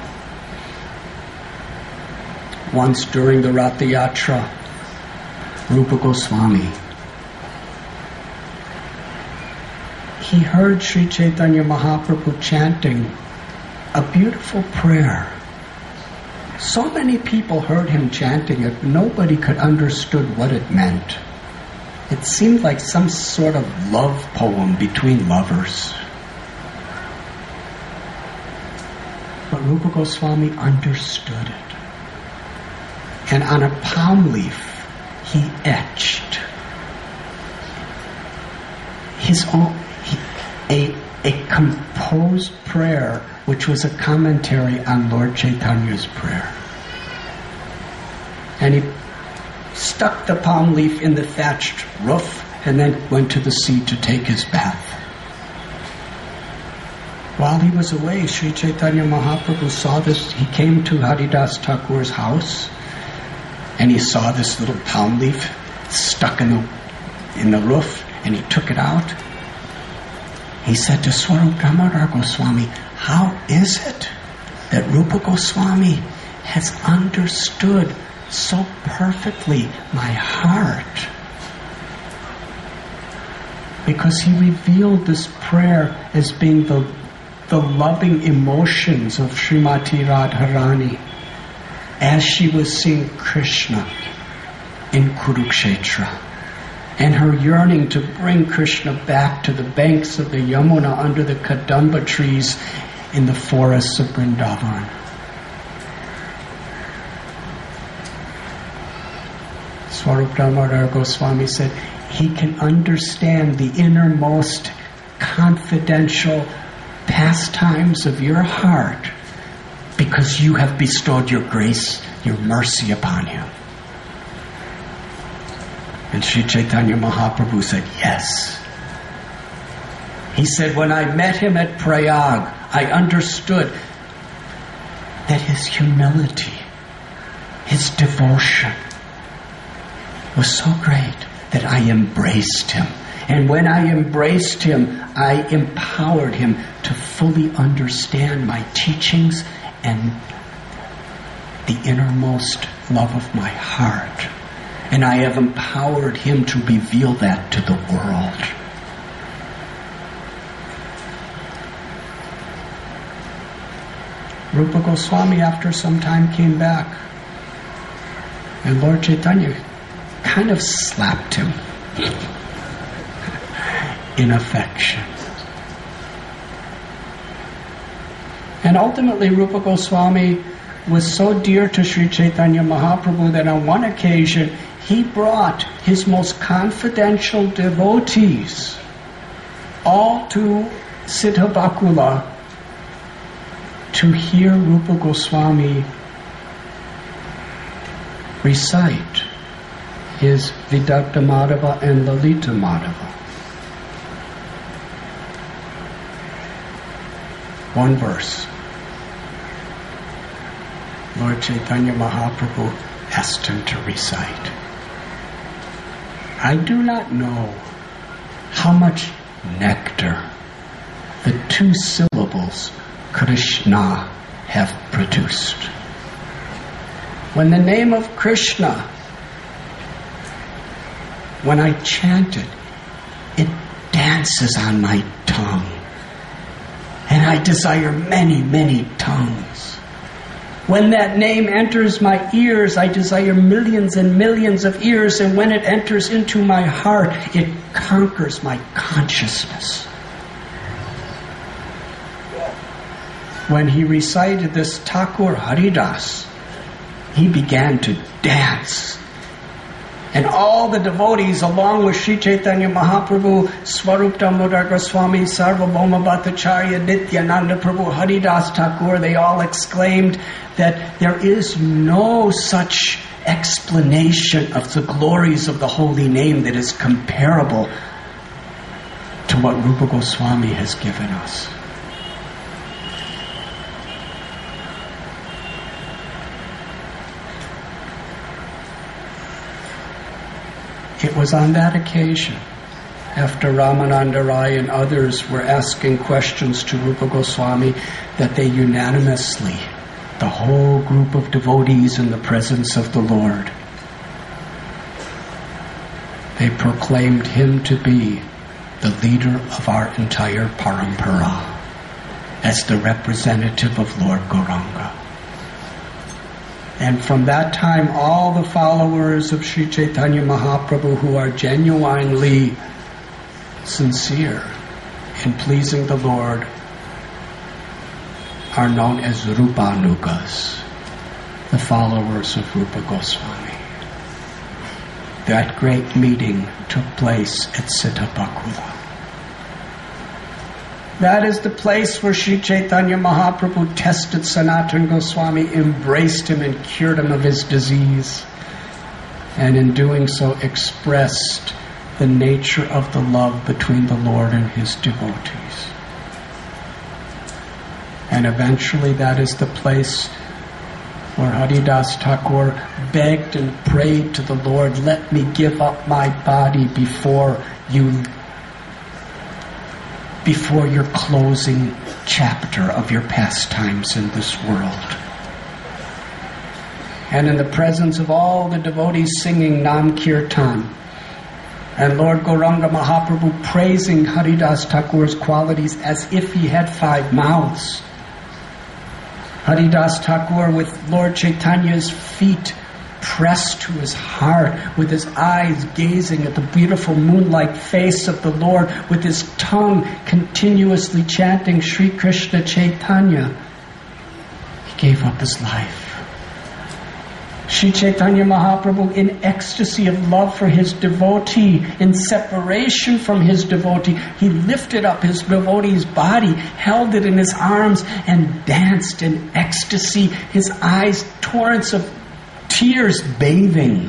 once during the Ratha Yatra, Rupa Goswami, he heard Sri Chaitanya Mahaprabhu chanting a beautiful prayer. So many people heard him chanting it, nobody could understood what it meant. It seemed like some sort of love poem between lovers. But Rupa Goswami understood it. And on a palm leaf, he etched his own, a composed prayer, which was a commentary on Lord Chaitanya's prayer. And he stuck the palm leaf in the thatched roof and then went to the sea to take his bath. While he was away, Sri Chaitanya Mahaprabhu saw this. He came to Haridas Thakur's house and he saw this little palm leaf stuck in the roof, and he took it out. He said to Swarup Damodar Goswami, how is it that Rupa Goswami has understood so perfectly my heart? Because he revealed this prayer as being the loving emotions of Srimati Radharani as she was seeing Krishna in Kurukshetra, and her yearning to bring Krishna back to the banks of the Yamuna under the Kadamba trees in the forests of Vrindavan. Swarup Damodar Goswami said he can understand the innermost confidential pastimes of your heart because you have bestowed your grace, your mercy upon him. And Sri Chaitanya Mahaprabhu said, yes, He said, when I met him at Prayag, I understood that his humility, his devotion was so great that I embraced him. And when I embraced him, I empowered him to fully understand my teachings and the innermost love of my heart. And I have empowered him to reveal that to the world. Rupa Goswami, after some time, came back. And Lord Chaitanya kind of slapped him in affection. And ultimately, Rupa Goswami was so dear to Sri Chaitanya Mahaprabhu that on one occasion, he brought his most confidential devotees all to Siddha Bakula to hear Rupa Goswami recite his Vidagdha Madhava and Lalita Madhava. One verse. Lord Chaitanya Mahaprabhu asked him to recite. I do not know how much nectar the two syllables Krishna have produced. When the name of Krishna, when I chant it dances on my tongue. And I desire many, many tongues. When that name enters my ears, I desire millions and millions of ears. And when it enters into my heart, it conquers my consciousness. When he recited this Thakur Haridas, he began to dance. And all the devotees, along with Sri Chaitanya Mahaprabhu, Swarup Damodar Goswami, Sarvabhauma Bhattacharya, Nityananda Prabhu, Haridas Thakur, they all exclaimed that there is no such explanation of the glories of the holy name that is comparable to what Rupa Goswami has given us. It was on that occasion, after Ramananda Rai and others were asking questions to Rupa Goswami, that they unanimously, the whole group of devotees in the presence of the Lord, they proclaimed him to be the leader of our entire parampara, as the representative of Lord Gauranga. And from that time, all the followers of Sri Chaitanya Mahaprabhu who are genuinely sincere in pleasing the Lord are known as Rupanugas, the followers of Rupa Goswami. That great meeting took place at Siddha Bakula. That is the place where Sri Chaitanya Mahaprabhu tested Sanatana Goswami, embraced him and cured him of his disease, and in doing so expressed the nature of the love between the Lord and his devotees. And eventually that is the place where Haridas Thakur begged and prayed to the Lord, let me give up my body before your closing chapter of your pastimes in this world. And in the presence of all the devotees singing Nam Kirtan, and Lord Gauranga Mahaprabhu praising Haridas Thakur's qualities as if he had 5 mouths. Haridas Thakur with Lord Chaitanya's feet pressed to his heart, with his eyes gazing at the beautiful moonlight face of the Lord, with his tongue continuously chanting Sri Krishna Chaitanya. He gave up his life. Sri Chaitanya Mahaprabhu, in ecstasy of love for his devotee, in separation from his devotee, he lifted up his devotee's body, held it in his arms, and danced in ecstasy, his eyes torrents of tears bathing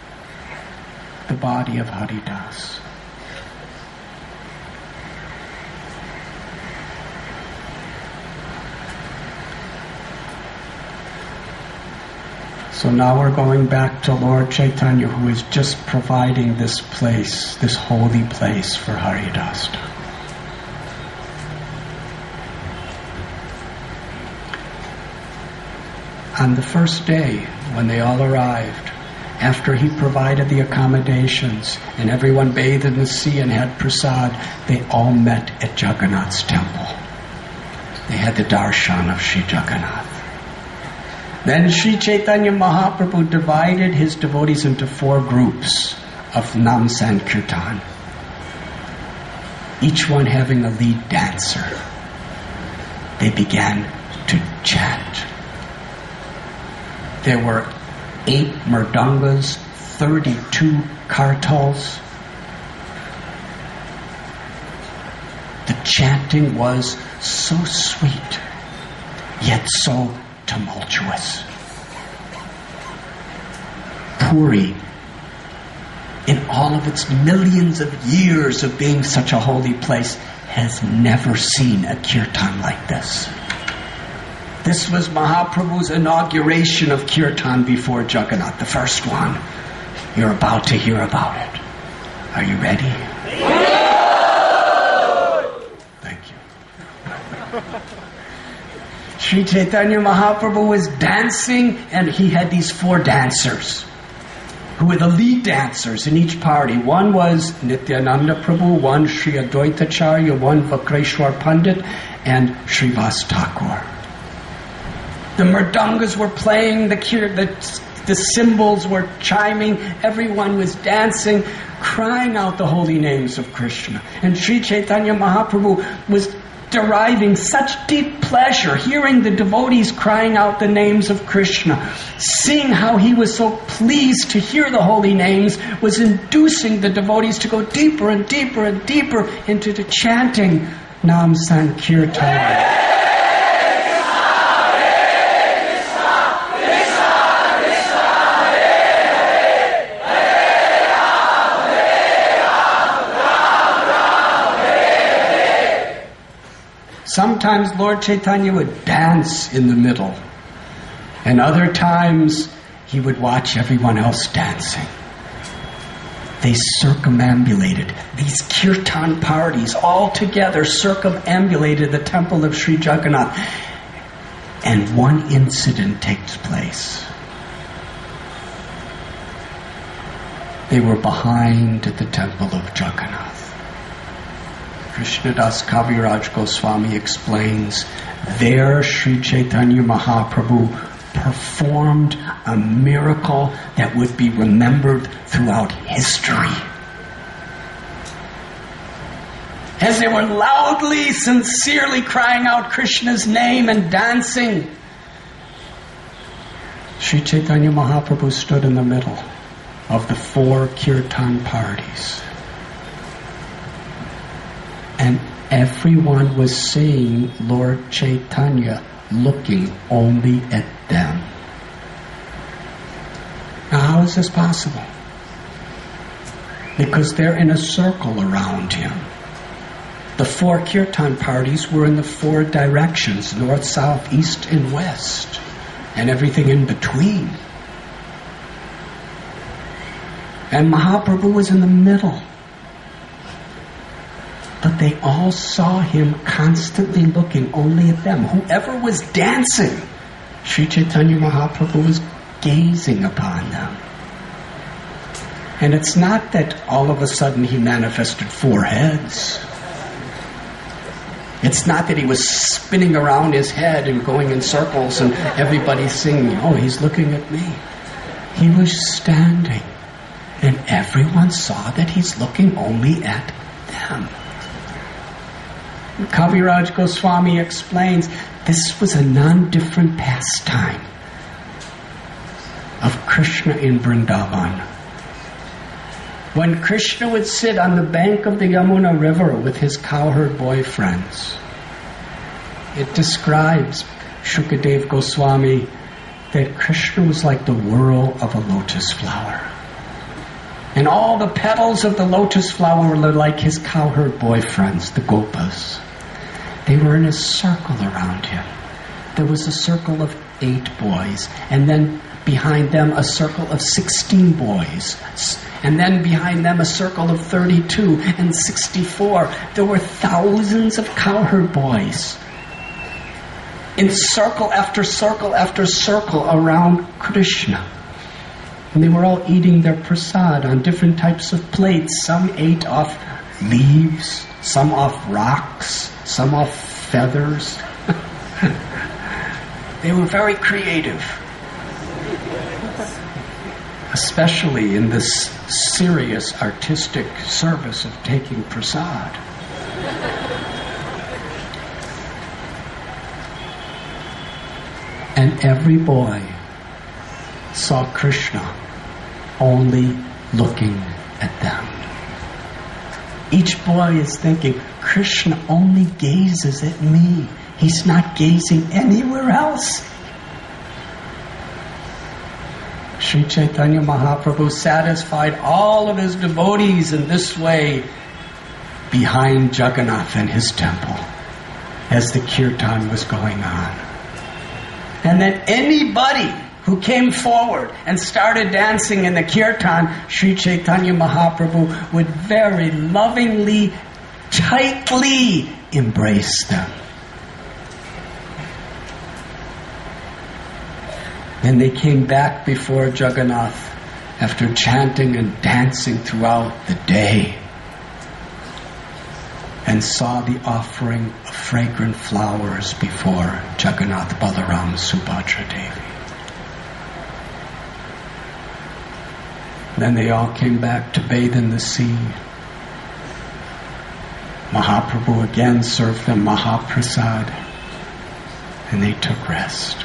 the body of Haridas. So now we're going back to Lord Chaitanya, who is just providing this place, this holy place for Haridasta. On the first day, when they all arrived, after he provided the accommodations and everyone bathed in the sea and had prasad, they all met at Jagannath's temple. They had the darshan of Sri Jagannath. Then Sri Chaitanya Mahaprabhu divided his devotees into 4 groups of Nam Sankirtan, each one having a lead dancer. They began to chant. There were 8 mridangas, 32 kartals. The chanting was so sweet, yet so tumultuous. Puri, in all of its millions of years of being such a holy place, has never seen a kirtan like this. This was Mahaprabhu's inauguration of kirtan before Jagannath, the first one. You're about to hear about it. Are you ready? Thank you. Sri Chaitanya Mahaprabhu was dancing, and he had these 4 dancers who were the lead dancers in each party. One was Nityananda Prabhu, one Sri Advaitacharya, one Vakreshwar Pandit, and Srivas Thakur. The mridangas were playing, the cymbals were chiming, everyone was dancing, crying out the holy names of Krishna. And Sri Chaitanya Mahaprabhu was deriving such deep pleasure hearing the devotees crying out the names of Krishna. Seeing how he was so pleased to hear the holy names was inducing the devotees to go deeper and deeper and deeper into the chanting Nam Sankirtan. Sometimes Lord Chaitanya would dance in the middle, and other times he would watch everyone else dancing. They circumambulated. These kirtan parties all together circumambulated the temple of Sri Jagannath. And one incident takes place. They were behind the temple of Jagannath. Krishnadas Kaviraj Goswami explains, there Sri Chaitanya Mahaprabhu performed a miracle that would be remembered throughout history. As they were loudly, sincerely crying out Krishna's name and dancing, Sri Chaitanya Mahaprabhu stood in the middle of the 4 kirtan parties. And everyone was seeing Lord Chaitanya looking only at them. Now, how is this possible? Because they're in a circle around him. The 4 kirtan parties were in the 4 directions, north, south, east, and west, and everything in between. And Mahaprabhu was in the middle. But they all saw him constantly looking only at them. Whoever was dancing, Sri Chaitanya Mahaprabhu was gazing upon them. And it's not that all of a sudden he manifested 4 heads. It's not that he was spinning around his head and going in circles and everybody singing, oh, he's looking at me. He was standing, and everyone saw that he's looking only at them. Kaviraj Goswami explains this was a non-different pastime of Krishna in Vrindavan. When Krishna would sit on the bank of the Yamuna River with his cowherd boyfriends, it describes, Shukadev Goswami, that Krishna was like the whirl of a lotus flower. And all the petals of the lotus flower were like his cowherd boyfriends, the Gopas. They were in a circle around him. There was a circle of 8 boys, and then behind them a circle of 16 boys, and then behind them a circle of 32 and 64. There were thousands of cowherd boys in circle after circle after circle around Krishna. And they were all eating their prasad on different types of plates. Some ate off leaves, some off rocks, some off feathers. They were very creative, especially in this serious artistic service of taking prasad. And every boy saw Krishna only looking at them. Each boy is thinking, Krishna only gazes at me. He's not gazing anywhere else. Sri Chaitanya Mahaprabhu satisfied all of his devotees in this way behind Jagannath and his temple as the kirtan was going on. And then anybody who came forward and started dancing in the kirtan, Sri Chaitanya Mahaprabhu would very lovingly, tightly embrace them. And they came back before Jagannath after chanting and dancing throughout the day and saw the offering of fragrant flowers before Jagannath, Balaram, Subhadra Devi. Then they all came back to bathe in the sea. Mahaprabhu again served them Mahaprasad, and they took rest.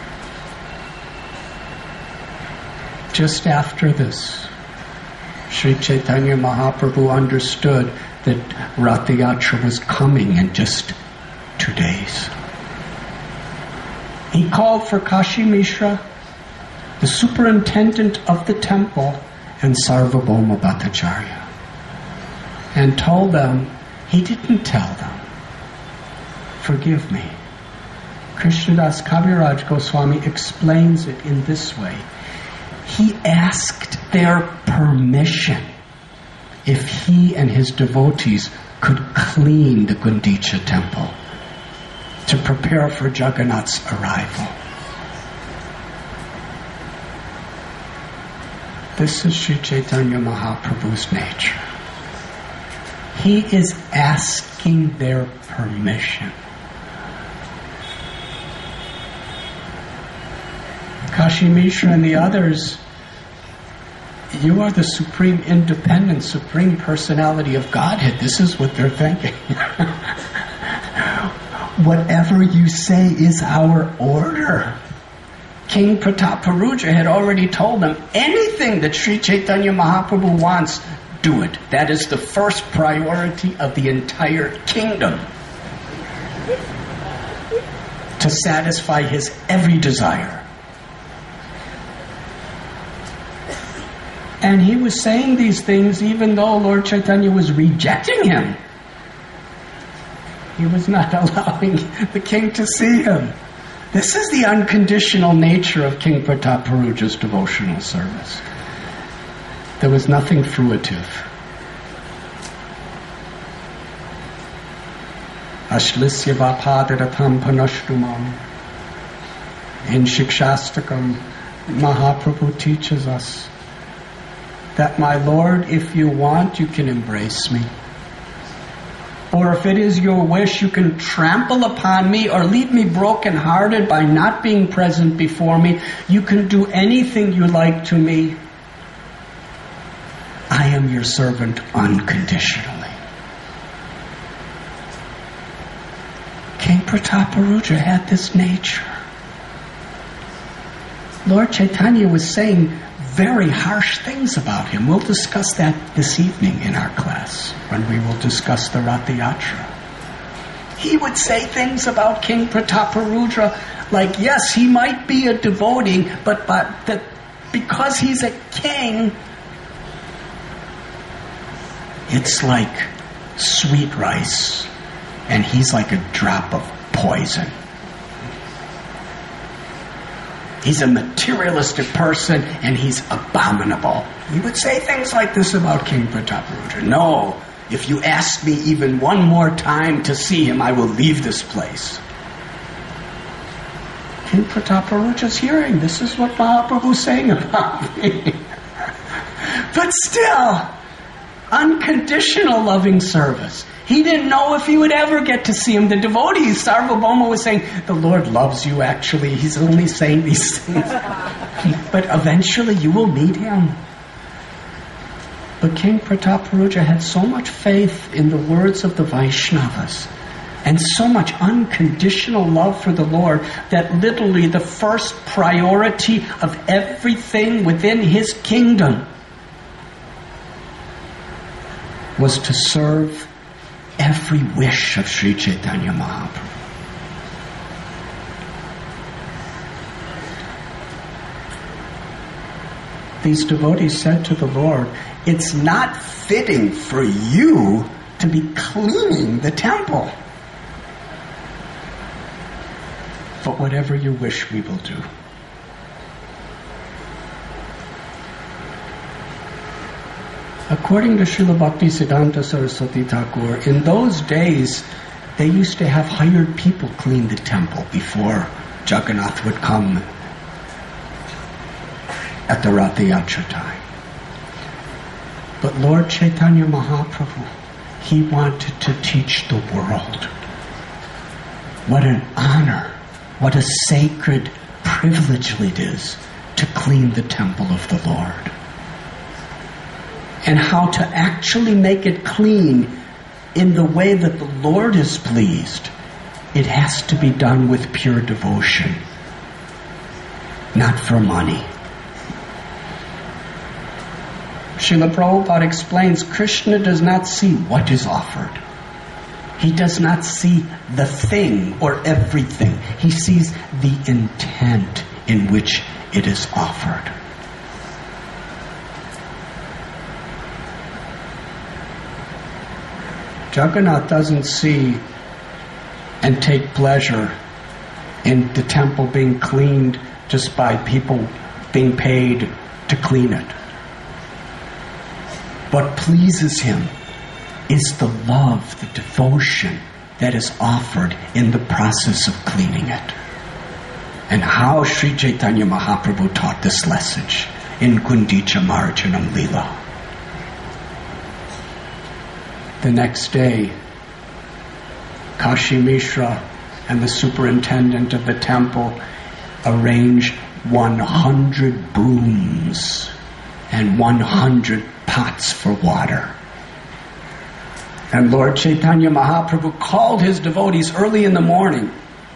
Just after this, Sri Chaitanya Mahaprabhu understood that Rath Yatra was coming in just 2 days. He called for Kashi Mishra, the superintendent of the temple, and Sarvabhauma Bhattacharya, and told them, he didn't tell them. Forgive me. Krishnadas Kaviraj Goswami explains it in this way. He asked their permission if he and his devotees could clean the Gundicha temple to prepare for Jagannath's arrival. This is Sri Chaitanya Mahaprabhu's nature. He is asking their permission. Kashi Mishra and the others, you are the supreme independent, supreme personality of Godhead. This is what they're thinking. Whatever you say is our order. King Prataparuja had already told them, anything that Sri Chaitanya Mahaprabhu wants, do it. That is the first priority of the entire kingdom. To satisfy his every desire. And he was saying these things even though Lord Chaitanya was rejecting him. He was not allowing the king to see him. This is the unconditional nature of King Prataparuja's devotional service. There was nothing fruitive. Ashlisya vapadaratham panashtumam. In Shikshastakam, Mahaprabhu teaches us that, my Lord, if you want, you can embrace me. Or if it is your wish, you can trample upon me or leave me broken-hearted by not being present before me. You can do anything you like to me. I am your servant unconditionally. King Prataparuja had this nature. Lord Chaitanya was saying very harsh things about him. We'll discuss that this evening in our class when we will discuss the Rath Yatra. He would say things about King Prataparuja like, yes, he might be a devotee, but that because he's a king, it's like sweet rice and he's like a drop of poison. He's a materialistic person, and he's abominable. He would say things like this about King Prataparuja. No, if you ask me even one more time to see him, I will leave this place. King Prataparuja's hearing, this is what Mahaprabhu's saying about me. But still, unconditional loving service. He didn't know if he would ever get to see him. The devotees, Sarvabhauma was saying, the Lord loves you actually. He's only saying these things. But eventually you will meet him. But King Prataparuja had so much faith in the words of the Vaishnavas and so much unconditional love for the Lord that literally the first priority of everything within his kingdom was to serve every wish of Sri Chaitanya Mahaprabhu. These devotees said to the Lord, it's not fitting for you to be cleaning the temple. But whatever you wish, we will do. According to Srila Bhaktisiddhanta Saraswati Thakur, in those days, they used to have hired people clean the temple before Jagannath would come at the Ratha Yatra time. But Lord Chaitanya Mahaprabhu, he wanted to teach the world. What an honor, what a sacred privilege it is to clean the temple of the Lord. And how to actually make it clean in the way that the Lord is pleased. It has to be done with pure devotion, not for money. Srila Prabhupada explains, Krishna does not see what is offered. He does not see the thing or everything. He sees the intent in which it is offered. Jagannath doesn't see and take pleasure in the temple being cleaned just by people being paid to clean it. What pleases him is the love, the devotion that is offered in the process of cleaning it. And how Sri Chaitanya Mahaprabhu taught this message in Gundicha Marjanam Leela. The next day, Kashi Mishra and the superintendent of the temple arranged 100 brooms and 100 pots for water. And Lord Chaitanya Mahaprabhu called his devotees early in the morning.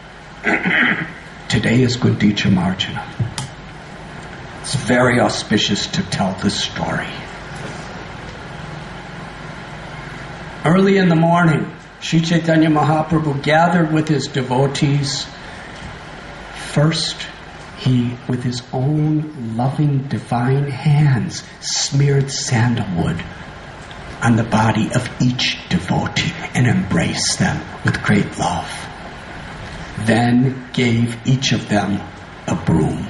Today is Gundicha Marjanam. It's very auspicious to tell this story. Early in the morning, Sri Chaitanya Mahaprabhu gathered with his devotees. First, he, with his own loving divine hands, smeared sandalwood on the body of each devotee and embraced them with great love. Then gave each of them a broom.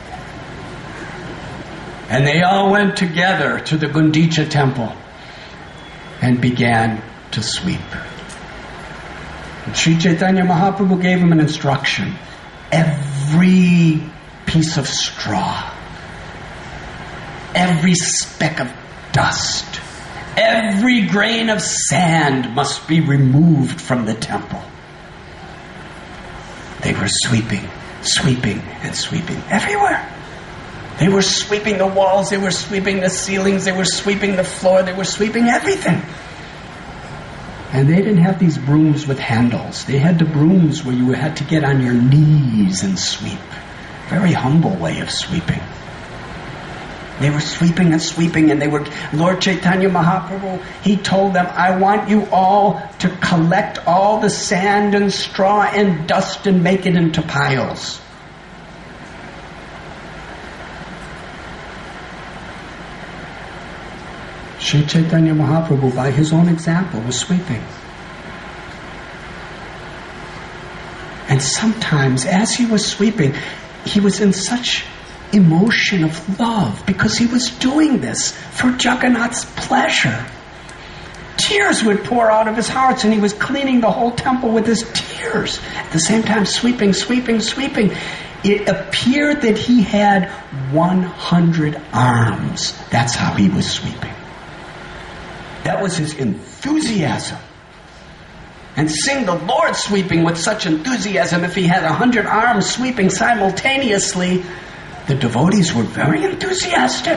And they all went together to the Gundicha temple and began to sweep. And Sri Chaitanya Mahaprabhu gave him an instruction. Every piece of straw, every speck of dust, every grain of sand must be removed from the temple. They were sweeping, sweeping, and sweeping everywhere. They were sweeping the walls, they were sweeping the ceilings, they were sweeping the floor, they were sweeping everything. And they didn't have these brooms with handles. They had the brooms where you had to get on your knees and sweep. Very humble way of sweeping. They were sweeping and sweeping, and they were, Lord Chaitanya Mahaprabhu, he told them, I want you all to collect all the sand and straw and dust and make it into piles. Sri Chaitanya Mahaprabhu, by his own example, was sweeping. And sometimes, as he was sweeping, he was in such emotion of love because he was doing this for Jagannath's pleasure. Tears would pour out of his heart, and he was cleaning the whole temple with his tears. At the same time, sweeping. It appeared that he had 100 arms. That's how he was sweeping. That was his enthusiasm. And seeing the Lord sweeping with such enthusiasm, if he had 100 arms sweeping simultaneously, the devotees were very enthusiastic.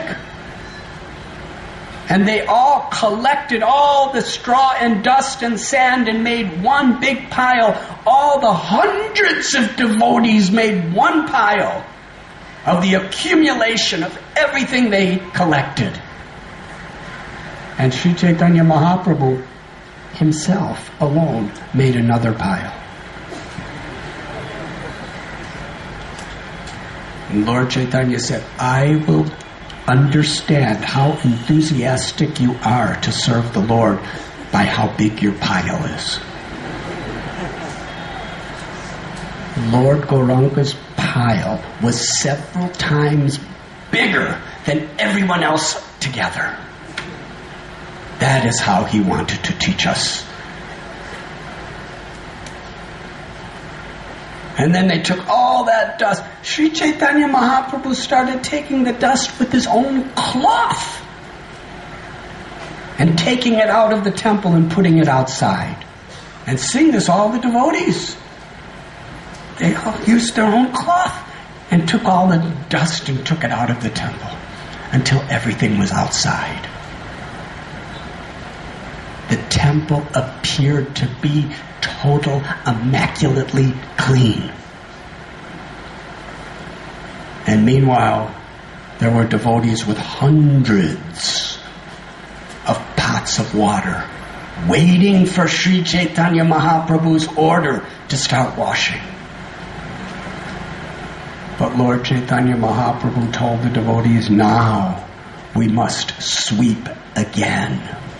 And they all collected all the straw and dust and sand and made one big pile. All the hundreds of devotees made one pile of the accumulation of everything they collected. And Sri Chaitanya Mahaprabhu himself alone made another pile. And Lord Chaitanya said, I will understand how enthusiastic you are to serve the Lord by how big your pile is. Lord Gauranga's pile was several times bigger than everyone else together. That is how he wanted to teach us. And then they took all that dust. Sri Chaitanya Mahaprabhu started taking the dust with his own cloth and taking it out of the temple and putting it outside. And seeing this, all the devotees, they all used their own cloth and took all the dust and took it out of the temple until everything was outside. The temple appeared to be total, immaculately clean. And meanwhile, there were devotees with hundreds of pots of water waiting for Sri Chaitanya Mahaprabhu's order to start washing. But Lord Chaitanya Mahaprabhu told the devotees, now we must sweep again,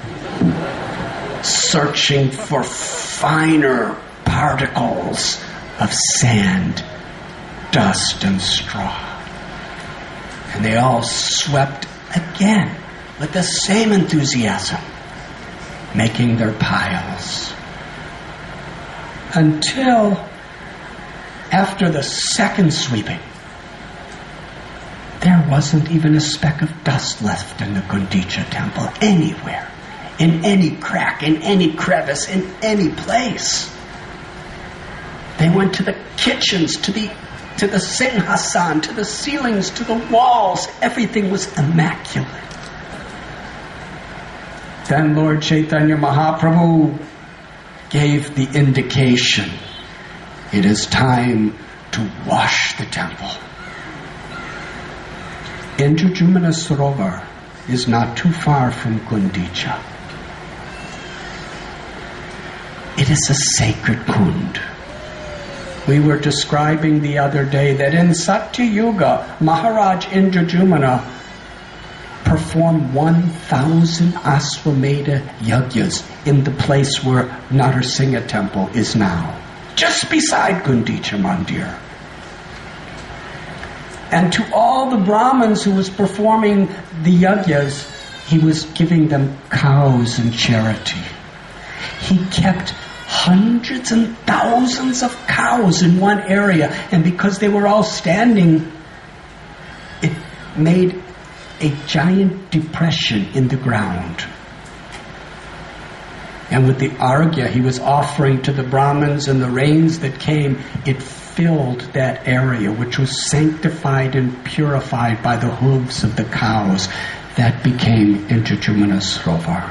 searching for finer particles of sand, dust, and straw. And they all swept again with the same enthusiasm, making their piles. Until after the second sweeping, there wasn't even a speck of dust left in the Gundicha temple anywhere. In any crack, in any crevice, in any place. They went to the kitchens, to the Singhasan, to the ceilings, to the walls. Everything was immaculate. Then Lord Chaitanya Mahaprabhu gave the indication. It is time to wash the temple. Indrajumna Sarovar is not too far from Gundicha. It is a sacred kund. We were describing the other day that in Satya Yuga, Maharaj Indrajumna performed 1,000 Aswamedha yajnas in the place where Narsingha temple is now, just beside Gundicha Mandir. And to all the Brahmins who was performing the yajnas, he was giving them cows in charity. He kept hundreds and thousands of cows in one area, and because they were all standing, it made a giant depression in the ground. And with the arghya he was offering to the Brahmins and the rains that came, it filled that area, which was sanctified and purified by the hooves of the cows. That became Indrajumna Sarovar.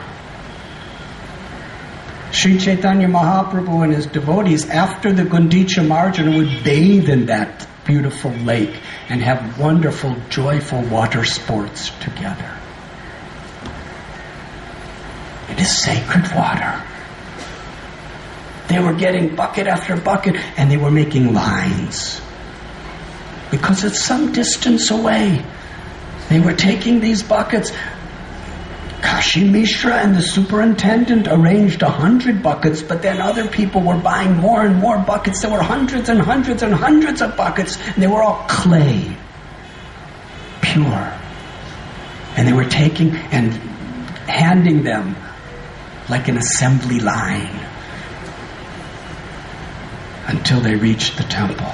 Sri Chaitanya Mahaprabhu and his devotees, after the Gundicha Marjana, would bathe in that beautiful lake and have wonderful, joyful water sports together. It is sacred water. They were getting bucket after bucket, and they were making lines. Because it's some distance away. They were taking these buckets. Kashi Mishra and the superintendent arranged 100 buckets, but then other people were buying more and more buckets. There were hundreds and hundreds and hundreds of buckets, and they were all clay, pure. And they were taking and handing them like an assembly line until they reached the temple.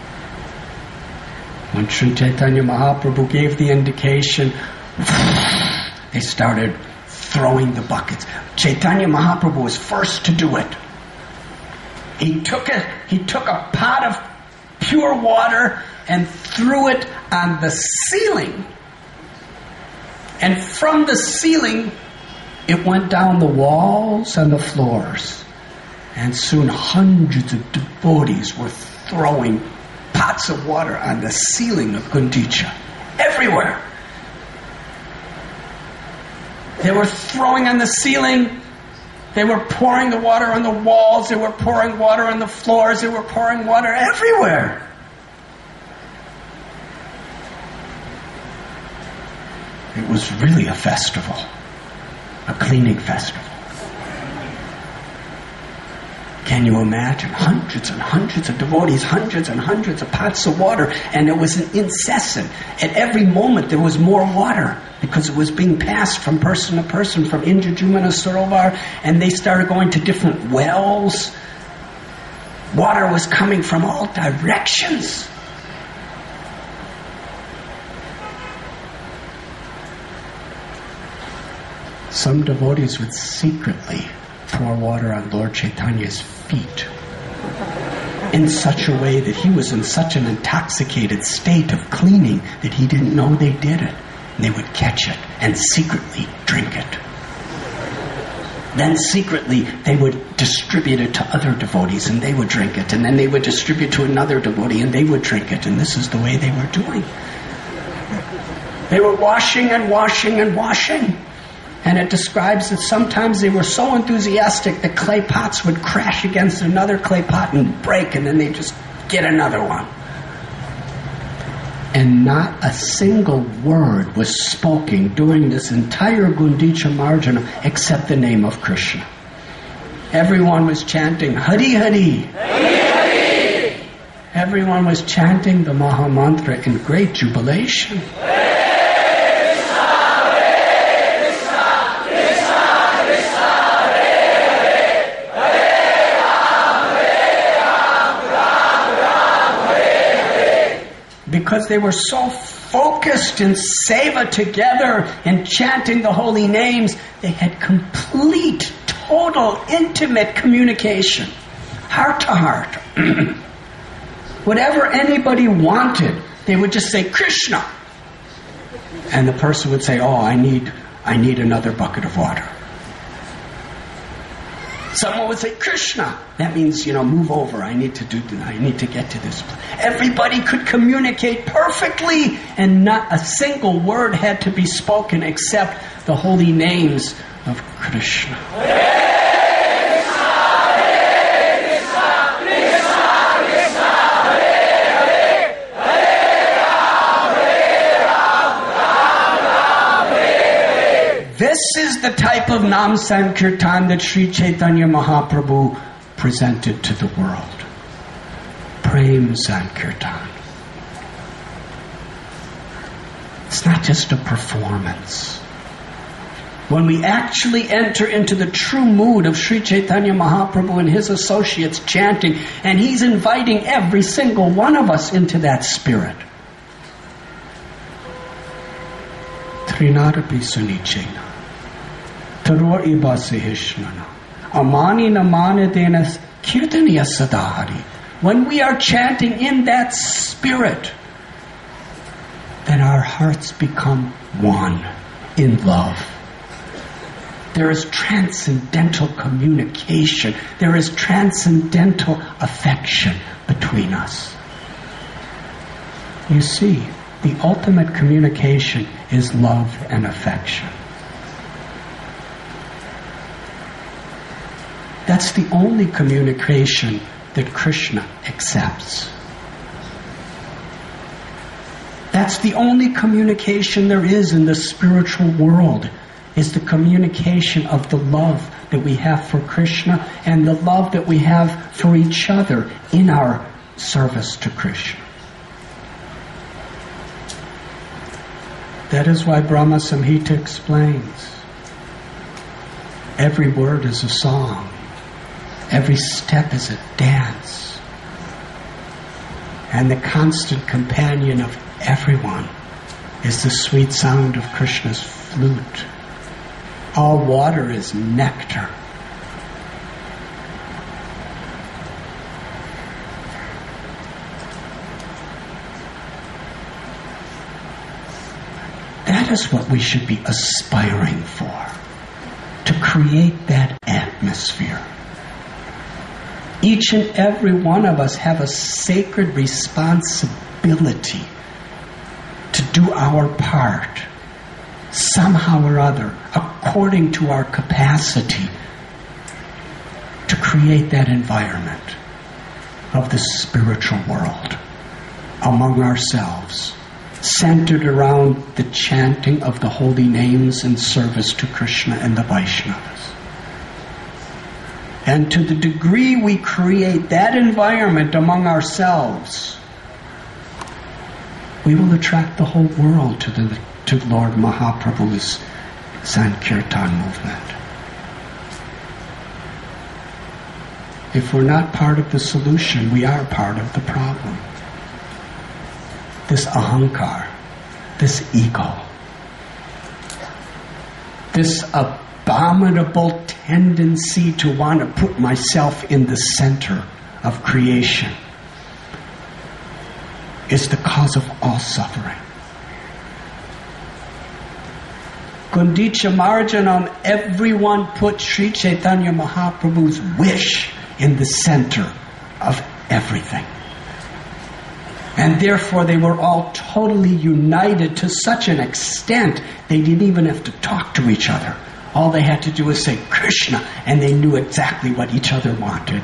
When Sri Chaitanya Mahaprabhu gave the indication, they started throwing the buckets. Chaitanya Mahaprabhu was first to do it. He took a pot of pure water and threw it on the ceiling. And from the ceiling, it went down the walls and the floors. And soon hundreds of devotees were throwing pots of water on the ceiling of Gundicha. Everywhere. They were throwing on the ceiling. They were pouring the water on the walls. They were pouring water on the floors. They were pouring water everywhere. It was really a festival. A cleaning festival. Can you imagine? Hundreds and hundreds of devotees, hundreds and hundreds of pots of water, and it was incessant. At every moment there was more water because it was being passed from person to person, from Indrajumna Sarovar, and they started going to different wells. Water was coming from all directions. Some devotees would secretly pour water on Lord Chaitanya's feet in such a way that he was in such an intoxicated state of cleaning that he didn't know they did it. And they would catch it and secretly drink it. Then secretly they would distribute it to other devotees and they would drink it. And then they would distribute to another devotee and they would drink it. And this is the way they were doing. They were washing and washing and washing. And it describes that sometimes they were so enthusiastic that clay pots would crash against another clay pot and break, and then they'd just get another one. And not a single word was spoken during this entire Gundicha Marjana except the name of Krishna. Everyone was chanting Hari Hari. Hari Hari. Everyone was chanting the Maha Mantra in great jubilation. Because they were so focused in seva together and chanting the holy names, they had complete, total, intimate communication, heart to heart. Whatever anybody wanted, they would just say Krishna, and the person would say, "Oh, I need another bucket of water." Someone would say Krishna. That means, move over. I need to get to this place. Everybody could communicate perfectly, and not a single word had to be spoken except the holy names of Krishna. This is the type of Nam Sankirtan that Sri Chaitanya Mahaprabhu presented to the world. Prem Sankirtan. It's not just a performance. When we actually enter into the true mood of Sri Chaitanya Mahaprabhu and his associates chanting, and he's inviting every single one of us into that spirit. Trinadapi Sunichena. Taror Ibasihishnana. Amani Namanadena Kirtaniya Sadahari. When we are chanting in that spirit, then our hearts become one in love. There is transcendental communication. There is transcendental affection between us. You see, the ultimate communication is love and affection. That's the only communication that Krishna accepts. That's the only communication there is in the spiritual world. is the communication of the love that we have for Krishna and the love that we have for each other in our service to Krishna. That is why Brahma Samhita explains, every word is a song, every step is a dance, and the constant companion of everyone is the sweet sound of Krishna's flute. All water is nectar. That is what we should be aspiring for, to create that atmosphere. Each and every one of us have a sacred responsibility to do our part, somehow or other, according to our capacity, to create that environment of the spiritual world among ourselves, centered around the chanting of the holy names and service to Krishna and the Vaishnavas. And to the degree we create that environment among ourselves, we will attract the whole world to Lord Mahaprabhu's Sankirtan movement. If we're not part of the solution, we are part of the problem. This ahankar, this ego, this abominable tendency to want to put myself in the center of creation is the cause of all suffering. Gundicha Marjanam, everyone put Sri Chaitanya Mahaprabhu's wish in the center of everything. And therefore they were all totally united to such an extent they didn't even have to talk to each other. All they had to do was say Krishna, and they knew exactly what each other wanted.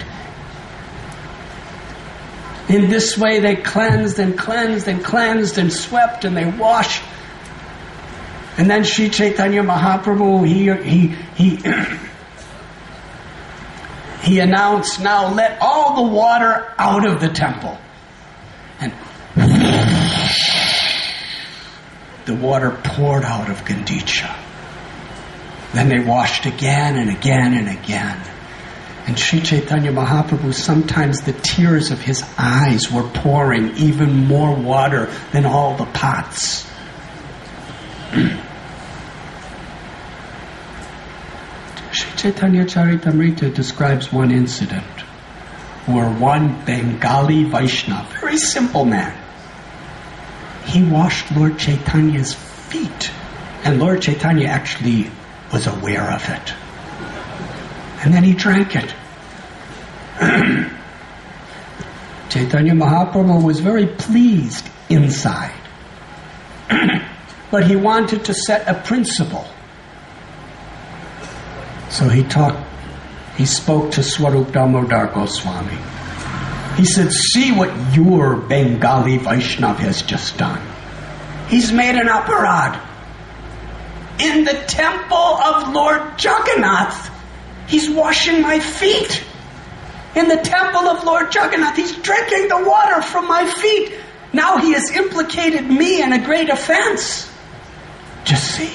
In this way they cleansed and cleansed and cleansed and swept and they washed. And then Sri Chaitanya Mahaprabhu, he announced, now let all the water out of the temple. And the water poured out of Gundicha. Then they washed again and again and again. And Sri Chaitanya Mahaprabhu, sometimes the tears of his eyes were pouring even more water than all the pots. Sri Chaitanya Charitamrita describes one incident where one Bengali Vaishnava, very simple man, he washed Lord Chaitanya's feet. And Lord Chaitanya actually was aware of it. And then he drank it. Chaitanya Mahaprabhu was very pleased inside. But he wanted to set a principle. So he spoke to Swarup Damodar Goswami. He said, see what your Bengali Vaishnava has just done. He's made an aparad. In the temple of Lord Jagannath, he's washing my feet. In the temple of Lord Jagannath, he's drinking the water from my feet. Now he has implicated me in a great offense. Just see.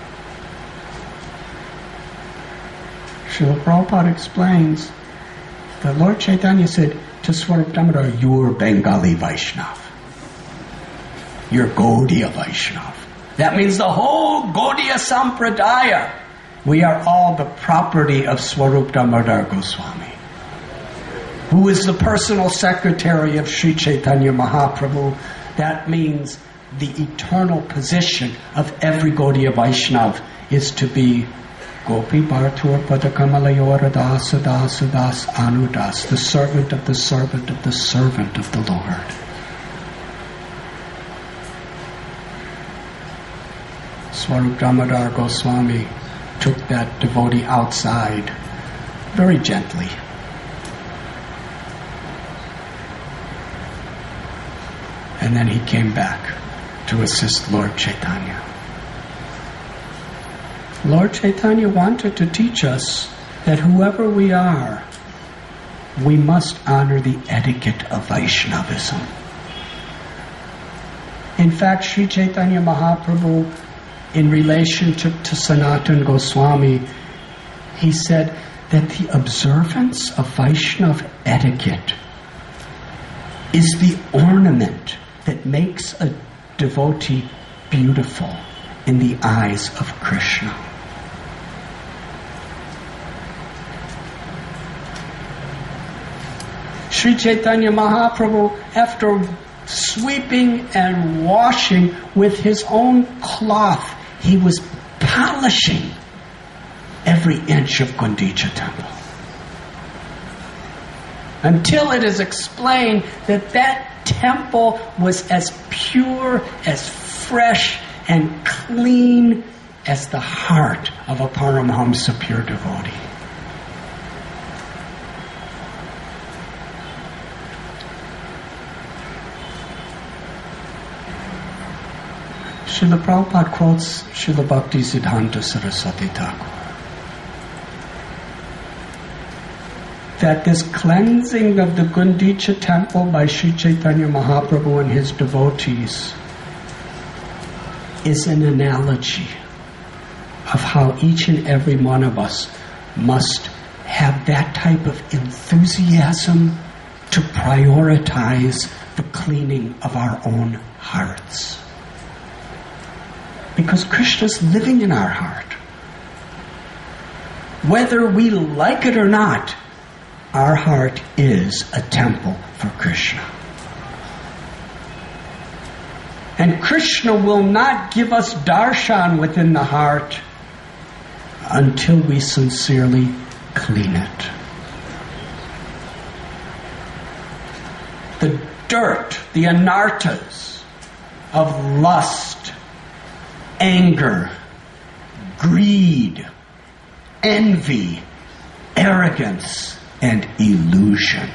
Srila Prabhupada explains that Lord Chaitanya said to Swarup Damodar, you're Bengali Vaishnava. You're Gaudiya Vaishnava. That means the whole Gaudiya Sampradaya. We are all the property of Swarup Damodar Goswami, who is the personal secretary of Sri Chaitanya Mahaprabhu. That means the eternal position of every Gaudiya Vaishnava is to be Gopi Bhartur Padakamalayora Dasa Dasa Das Anudas, the servant of the servant of the servant of the Lord. Swarup Damodar Goswami took that devotee outside very gently. And then he came back to assist Lord Chaitanya. Lord Chaitanya wanted to teach us that whoever we are, we must honor the etiquette of Vaishnavism. In fact, Sri Chaitanya Mahaprabhu, in relationship to Sanatana Goswami, he said that the observance of Vaishnava etiquette is the ornament that makes a devotee beautiful in the eyes of Krishna. Sri Chaitanya Mahaprabhu, after sweeping and washing with his own cloth, he was polishing every inch of Gundicha temple. Until it is explained that that temple was as pure, as fresh, and clean as the heart of a Paramahamsa pure devotee. Srila Prabhupada quotes Srila Bhakti Siddhanta Saraswati Thakur that this cleansing of the Gundicha temple by Sri Chaitanya Mahaprabhu and his devotees is an analogy of how each and every one of us must have that type of enthusiasm to prioritize the cleaning of our own hearts. Because Krishna's living in our heart. Whether we like it or not, our heart is a temple for Krishna. And Krishna will not give us darshan within the heart until we sincerely clean it. The dirt, the anartas of lust, anger, greed, envy, arrogance, and illusion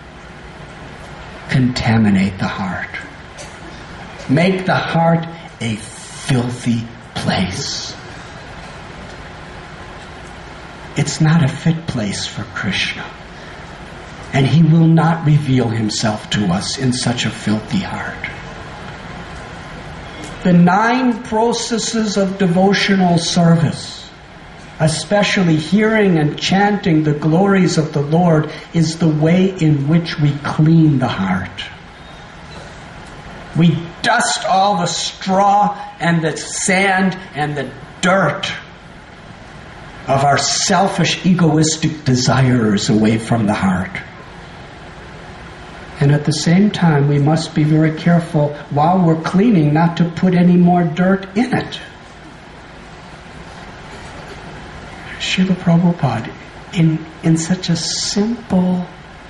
contaminate the heart. Make the heart a filthy place. It's not a fit place for Krishna. And He will not reveal Himself to us in such a filthy heart. The 9 processes of devotional service, especially hearing and chanting the glories of the Lord, is the way in which we clean the heart. We dust all the straw and the sand and the dirt of our selfish, egoistic desires away from the heart. And at the same time, we must be very careful while we're cleaning not to put any more dirt in it. Srila Prabhupada, in such a simple,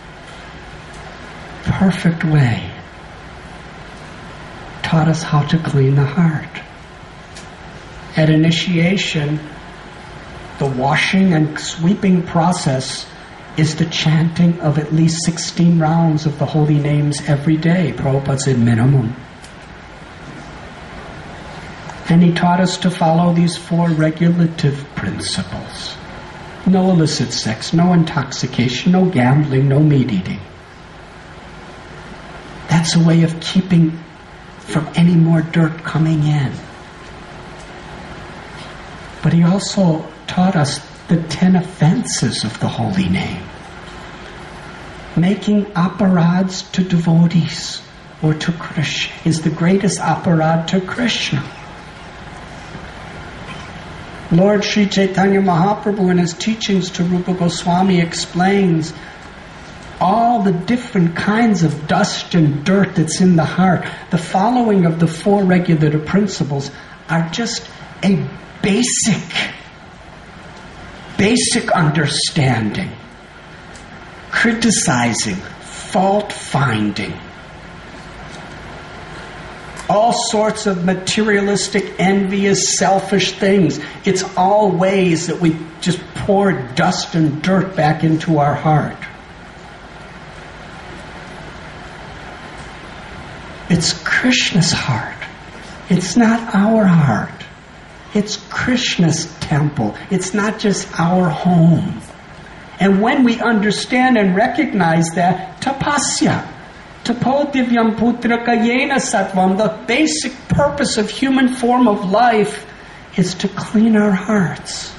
perfect way, taught us how to clean the heart. At initiation, the washing and sweeping process is the chanting of at least 16 rounds of the holy names every day. Prabhupada said minimum. And he taught us to follow these 4 regulative principles. No illicit sex, no intoxication, no gambling, no meat eating. That's a way of keeping from any more dirt coming in. But he also taught us the 10 offenses of the holy name. Making aparads to devotees or to Krishna is the greatest aparad to Krishna. Lord Sri Chaitanya Mahaprabhu in his teachings to Rupa Goswami explains all the different kinds of dust and dirt that's in the heart. The following of the 4 regulative principles are just a basic understanding, criticizing, fault-finding, all sorts of materialistic, envious, selfish things. It's all ways that we just pour dust and dirt back into our heart. It's Krishna's heart. It's not our heart. It's Krishna's temple. It's not just our home. And when we understand and recognize that, tapasya, tapo divyam putraka yena sattvam, the basic purpose of human form of life is to clean our hearts.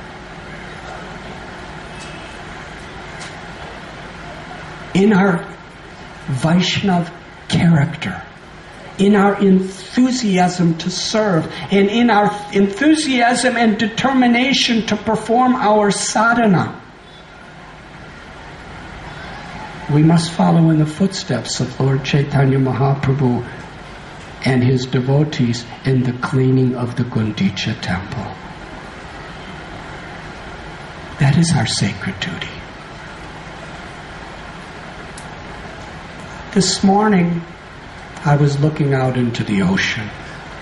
In our Vaishnav character, in our enthusiasm to serve, and in our enthusiasm and determination to perform our sadhana, we must follow in the footsteps of Lord Chaitanya Mahaprabhu and his devotees in the cleaning of the Gundicha temple. That is our sacred duty. This morning, I was looking out into the ocean.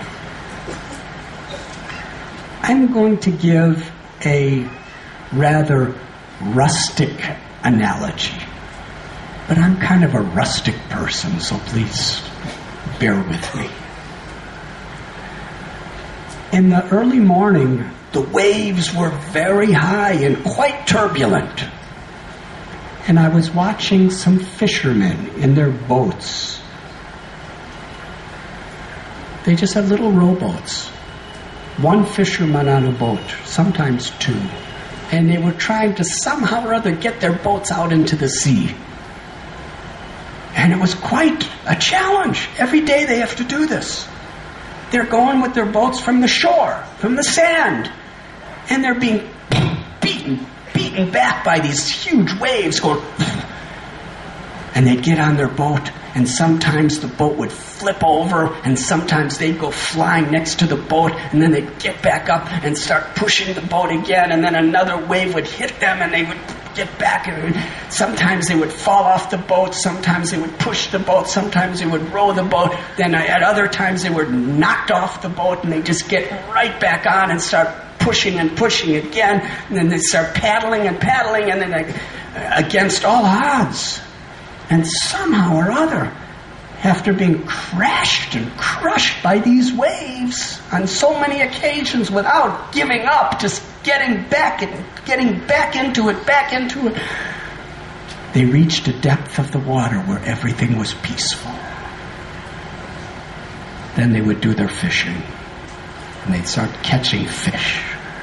I'm going to give a rather rustic analogy. But I'm kind of a rustic person, so please bear with me. In the early morning, the waves were very high and quite turbulent. And I was watching some fishermen in their boats. They just had little rowboats. One fisherman on a boat, sometimes two. And they were trying to somehow or other get their boats out into the sea. And it was quite a challenge. Every day they have to do this. They're going with their boats from the shore, from the sand. And they're being beaten back by these huge waves going. And they'd get on their boat, and sometimes the boat would flip over, and sometimes they'd go flying next to the boat, and then they'd get back up and start pushing the boat again, and then another wave would hit them, and they would get back, and sometimes they would fall off the boat, sometimes they would push the boat, sometimes they would row the boat, then at other times they were knocked off the boat, and they just get right back on and start pushing and pushing again, and then they start paddling, and then against all odds. And somehow or other, after being crashed and crushed by these waves on so many occasions without giving up, just getting back into it, they reached a depth of the water where everything was peaceful. Then they would do their fishing, and they'd start catching fish.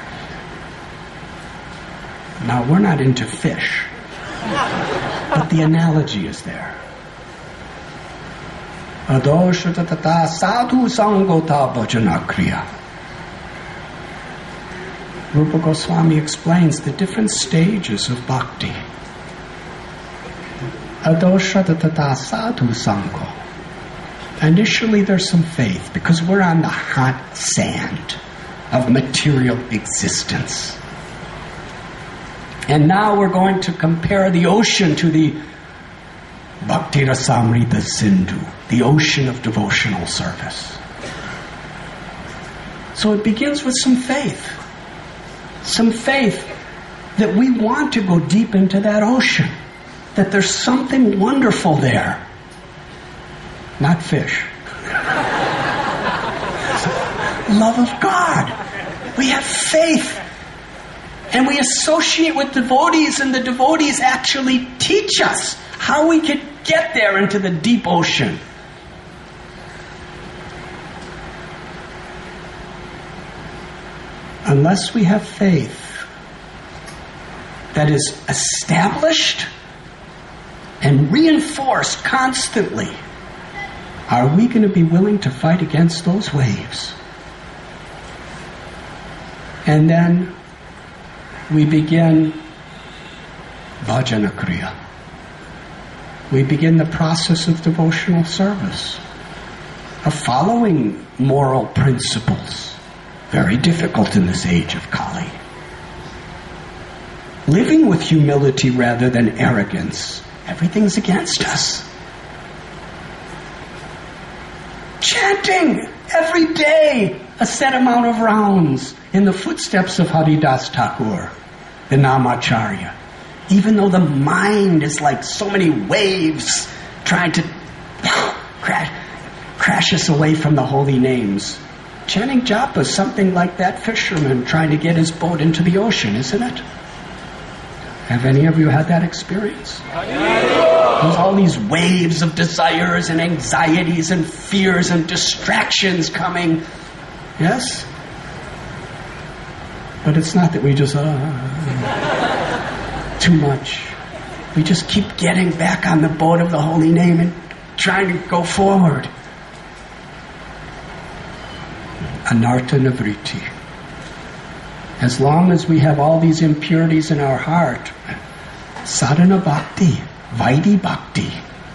Now, we're not into fish, but the analogy is there. Adoshatata sadhu sangota bhajanakriya. Rupa Goswami explains the different stages of bhakti. Adoshatata sadhu sango. Initially there's some faith because we're on the hot sand of material existence. And now we're going to compare the ocean to the Bhakti Rasamrita Sindhu, the ocean of devotional service. So it begins with some faith. Some faith that we want to go deep into that ocean. That there's something wonderful there. Not fish. Love of God. We have faith. And we associate with devotees, and the devotees actually teach us how we could get there into the deep ocean. Unless we have faith that is established and reinforced constantly, are we going to be willing to fight against those waves? And then we begin bhajana kriya. We begin the process of devotional service, of following moral principles. Very difficult in this age of Kali. Living with humility rather than arrogance. Everything's against us. Chanting every day a set amount of rounds in the footsteps of Haridas Thakur, the Namacharya. Even though the mind is like so many waves trying to crash us away from the holy names. Chanting japa is something like that fisherman trying to get his boat into the ocean, isn't it? Have any of you had that experience? There's all these waves of desires and anxieties and fears and distractions coming. Yes? But it's not that we just, too much. We just keep getting back on the boat of the holy name and trying to go forward. Anartha Nivriti. As long as we have all these impurities in our heart, sadhana bhakti, vaidhi bhakti,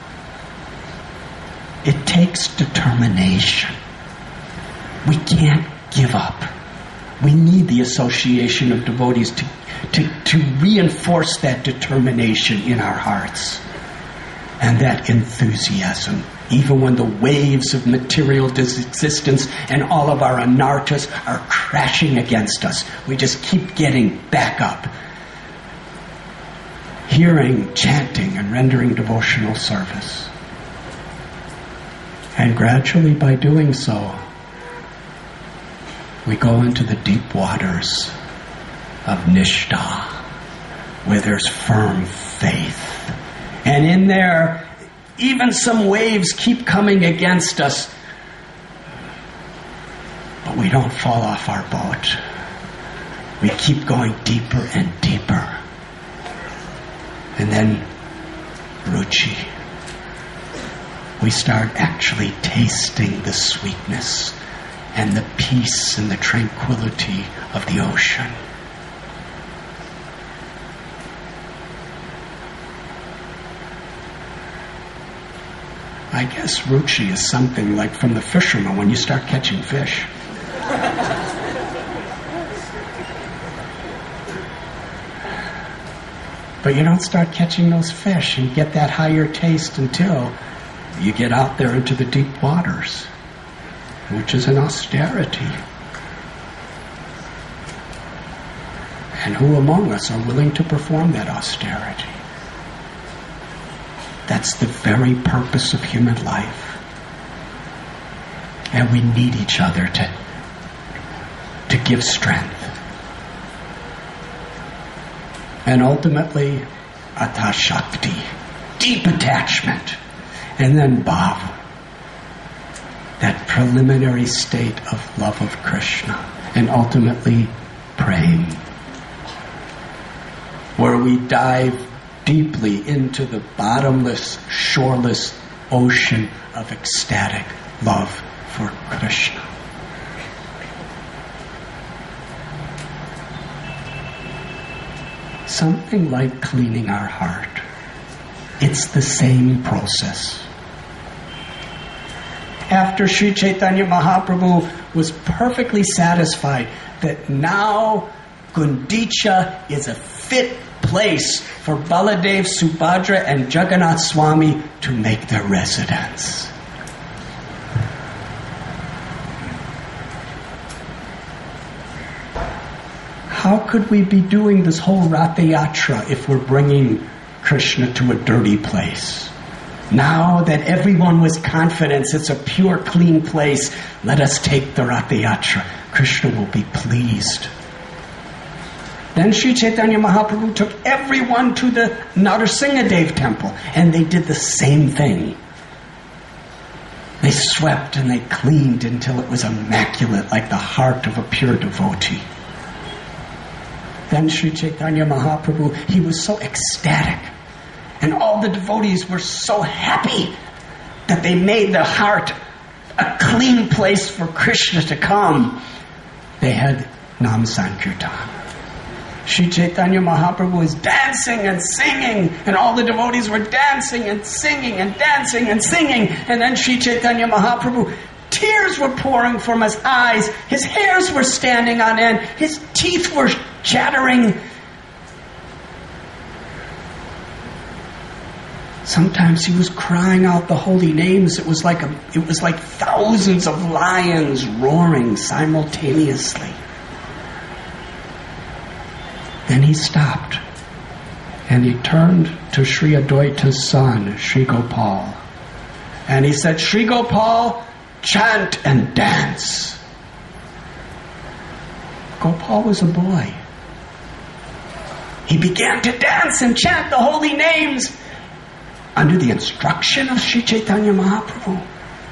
it takes determination. We can't give up. We need the association of devotees to reinforce that determination in our hearts and that enthusiasm. Even when the waves of material existence and all of our anarthas are crashing against us, we just keep getting back up, hearing, chanting, and rendering devotional service. And gradually, by doing so, we go into the deep waters of Nishtha, where there's firm faith. And in there, even some waves keep coming against us, but we don't fall off our boat. We keep going deeper and deeper. And then, ruchi. We start actually tasting the sweetness and the peace and the tranquility of the ocean. I guess ruchi is something like from the fisherman when you start catching fish. But you don't start catching those fish and get that higher taste until you get out there into the deep waters, which is an austerity. And who among us are willing to perform that austerity? That's the very purpose of human life. And we need each other to give strength. And ultimately, atashakti, deep attachment. And then bhav, that preliminary state of love of Krishna. And ultimately, prem, where we dive deeply into the bottomless, shoreless ocean of ecstatic love for Krishna. Something like cleaning our heart. It's the same process. After Sri Chaitanya Mahaprabhu was perfectly satisfied that now Gundicha is a fit place for Baladev, Subhadra, and Jagannath Swami to make their residence. How could we be doing this whole Ratha Yatra if we're bringing Krishna to a dirty place? Now that everyone was confident it's a pure, clean place, let us take the Ratha Yatra. Krishna will be pleased. Then Sri Chaitanya Mahaprabhu took everyone to the Narasimhadev temple, and they did the same thing. They swept and they cleaned until it was immaculate, like the heart of a pure devotee. Then Sri Chaitanya Mahaprabhu, he was so ecstatic, and all the devotees were so happy that they made the heart a clean place for Krishna to come. They had Nam Sankirtan. Sri Chaitanya Mahaprabhu was dancing and singing, and all the devotees were dancing and singing and dancing and singing. And then Sri Chaitanya Mahaprabhu, tears were pouring from his eyes, his hairs were standing on end, his teeth were chattering. Sometimes he was crying out the holy names. It was like thousands of lions roaring simultaneously. Then he stopped, and he turned to Sri Adwaita's son, Sri Gopal, and he said, Sri Gopal, chant and dance. Gopal was a boy. He began to dance and chant the holy names under the instruction of Sri Chaitanya Mahaprabhu.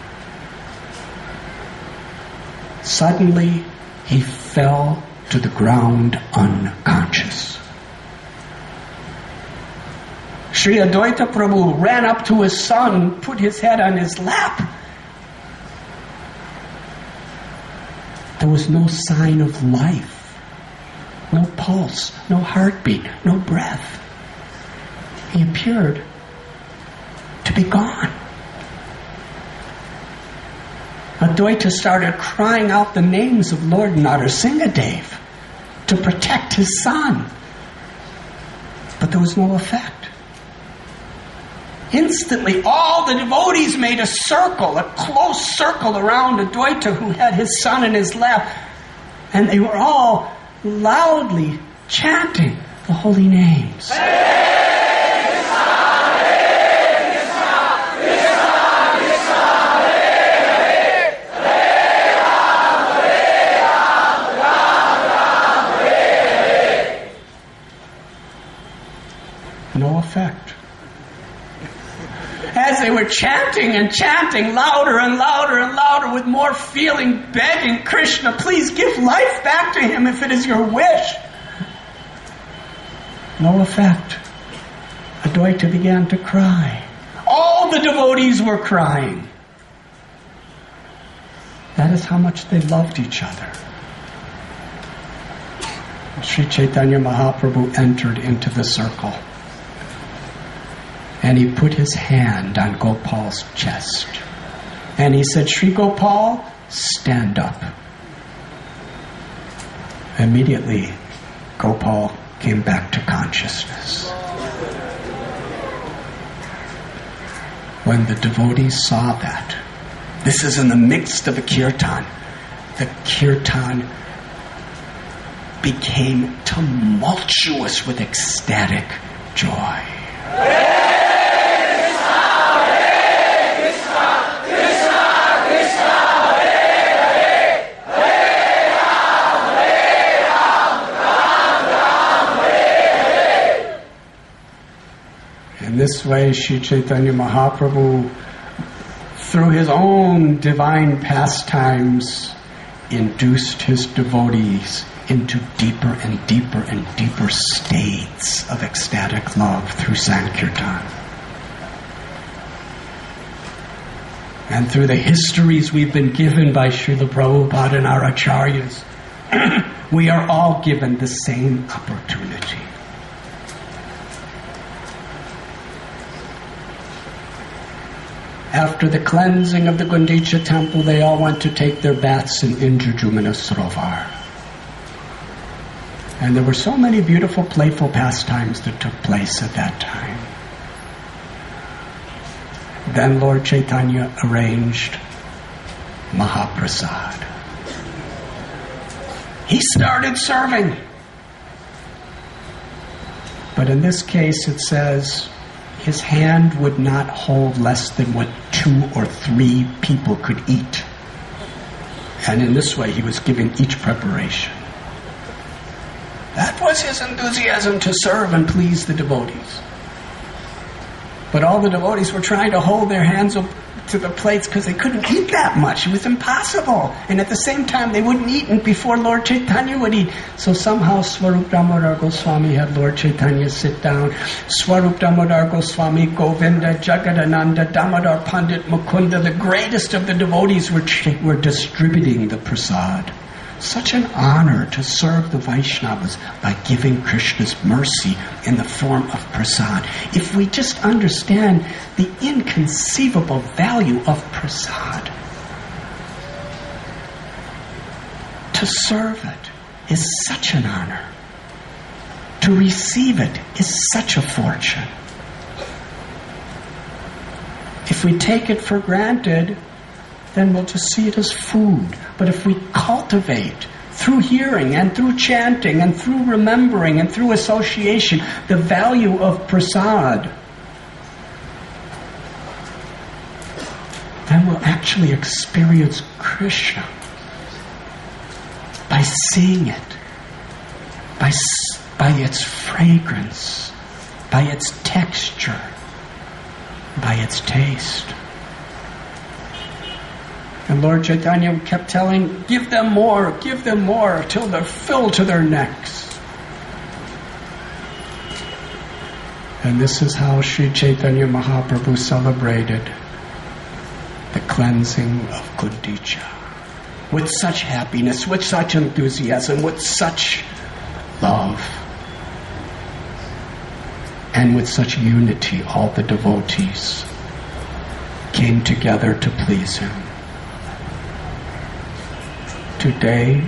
Suddenly, he fell to the ground unconscious. Sri Advaita Prabhu ran up to his son, put his head on his lap. There was no sign of life. No pulse, no heartbeat, no breath. He appeared to be gone. Advaita started crying out the names of Lord Narasimhadev to protect his son. But there was no effect. Instantly, all the devotees made a circle, a close circle around Advaita, who had his son in his lap, and they were all loudly chanting the holy names. No effect. As they were chanting and chanting louder and louder and louder with more feeling, begging Krishna, please give life back to him if it is your wish. No effect. Advaita began to cry. All the devotees were crying. That is how much they loved each other. Sri Chaitanya Mahaprabhu entered into the circle. And he put his hand on Gopal's chest. And he said, Sri Gopal, stand up. Immediately, Gopal came back to consciousness. When the devotees saw that, this is in the midst of a kirtan, the kirtan became tumultuous with ecstatic joy. In this way, Sri Chaitanya Mahaprabhu, through his own divine pastimes, induced his devotees into deeper and deeper and deeper states of ecstatic love through Sankirtan. And through the histories we've been given by Srila Prabhupada and our acharyas, we are all given the same opportunity. After the cleansing of the Gundicha temple, they all went to take their baths in Indrajumna Sarovar. And there were so many beautiful, playful pastimes that took place at that time. Then Lord Chaitanya arranged Mahaprasad. He started serving. But in this case it says, his hand would not hold less than what 2 or 3 people could eat. And in this way he was giving each preparation. That was his enthusiasm to serve and please the devotees. But all the devotees were trying to hold their hands up to the plates because they couldn't eat that much. It was impossible. And at the same time, they wouldn't eat before Lord Chaitanya would eat. So somehow Swarup Damodar Goswami had Lord Chaitanya sit down. Swarup Damodar Goswami, Govinda, Jagadananda, Damodar Pandit, Mukunda, the greatest of the devotees were distributing the prasad. Such an honor to serve the Vaishnavas by giving Krishna's mercy in the form of prasad. If we just understand the inconceivable value of prasad, to serve it is such an honor. To receive it is such a fortune. If we take it for granted, then we'll just see it as food. But if we cultivate through hearing and through chanting and through remembering and through association the value of prasad, then we'll actually experience Krishna by seeing it by its fragrance, by its texture, by its taste. And Lord Chaitanya kept telling, give them more, till they're filled to their necks. And this is how Sri Chaitanya Mahaprabhu celebrated the cleansing of Gundicha. With such happiness, with such enthusiasm, with such love, and with such unity, all the devotees came together to please him. Today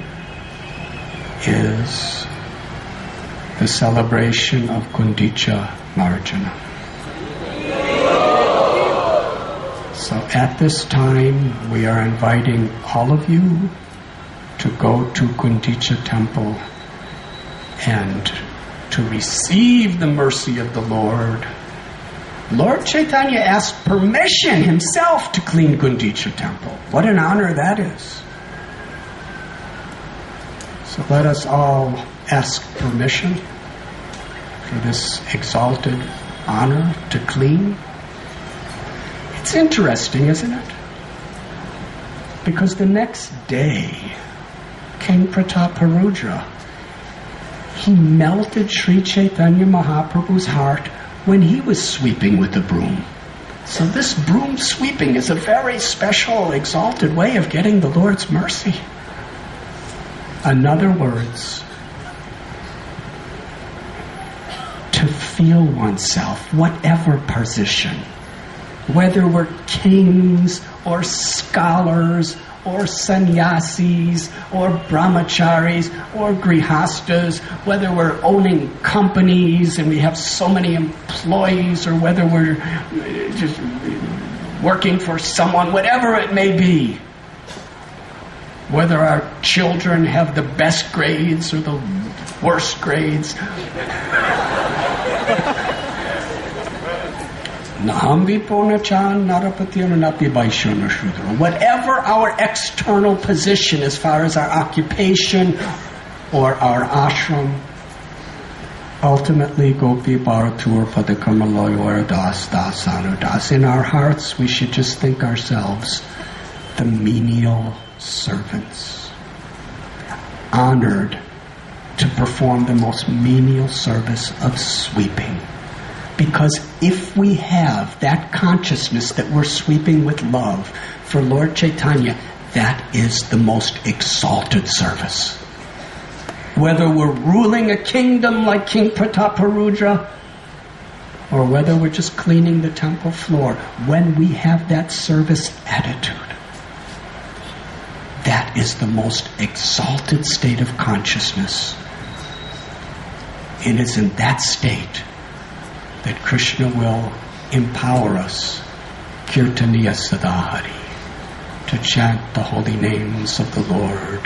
is the celebration of Gundicha Marjana. So at this time, we are inviting all of you to go to Gundicha temple and to receive the mercy of the Lord. Lord Chaitanya asked permission himself to clean Gundicha temple. What an honor that is. So let us all ask permission for this exalted honor to clean. It's interesting, isn't it? Because the next day, King Prataparudra, he melted Sri Chaitanya Mahaprabhu's heart when he was sweeping with the broom. So this broom sweeping is a very special, exalted way of getting the Lord's mercy. In other words, to feel oneself, whatever position, whether we're kings or scholars or sannyasis or brahmacharis or grihastas, whether we're owning companies and we have so many employees, or whether we're just working for someone, whatever it may be, whether our children have the best grades or the worst grades. Whatever our external position as far as our occupation or our ashram, ultimately Gopi Bharatur Padakamalaya Das Das Anudas. In our hearts we should just think ourselves the menial servants, honored to perform the most menial service of sweeping. Because if we have that consciousness that we're sweeping with love for Lord Chaitanya, that is the most exalted service. Whether we're ruling a kingdom like King Prataparudra, or whether we're just cleaning the temple floor, when we have that service attitude, that is the most exalted state of consciousness. It is in that state that Krishna will empower us, Kirtaniya Sadahari, to chant the holy names of the Lord.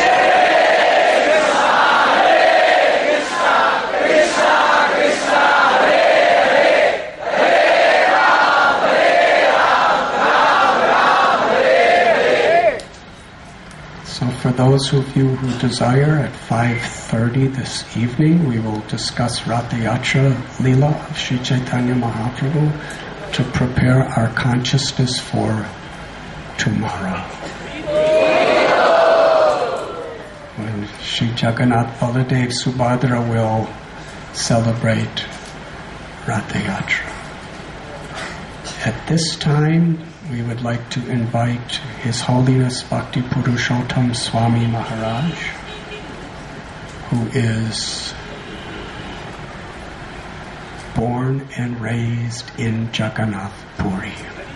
For those of you who desire, at 5:30 this evening, we will discuss Ratha Yatra Leela of Sri Chaitanya Mahaprabhu to prepare our consciousness for tomorrow. When Sri Jagannath Baladev Subhadra will celebrate Ratha Yatra. At this time, we would like to invite His Holiness Bhakti Purushottam Swami Maharaj, who is born and raised in Jagannath Puri.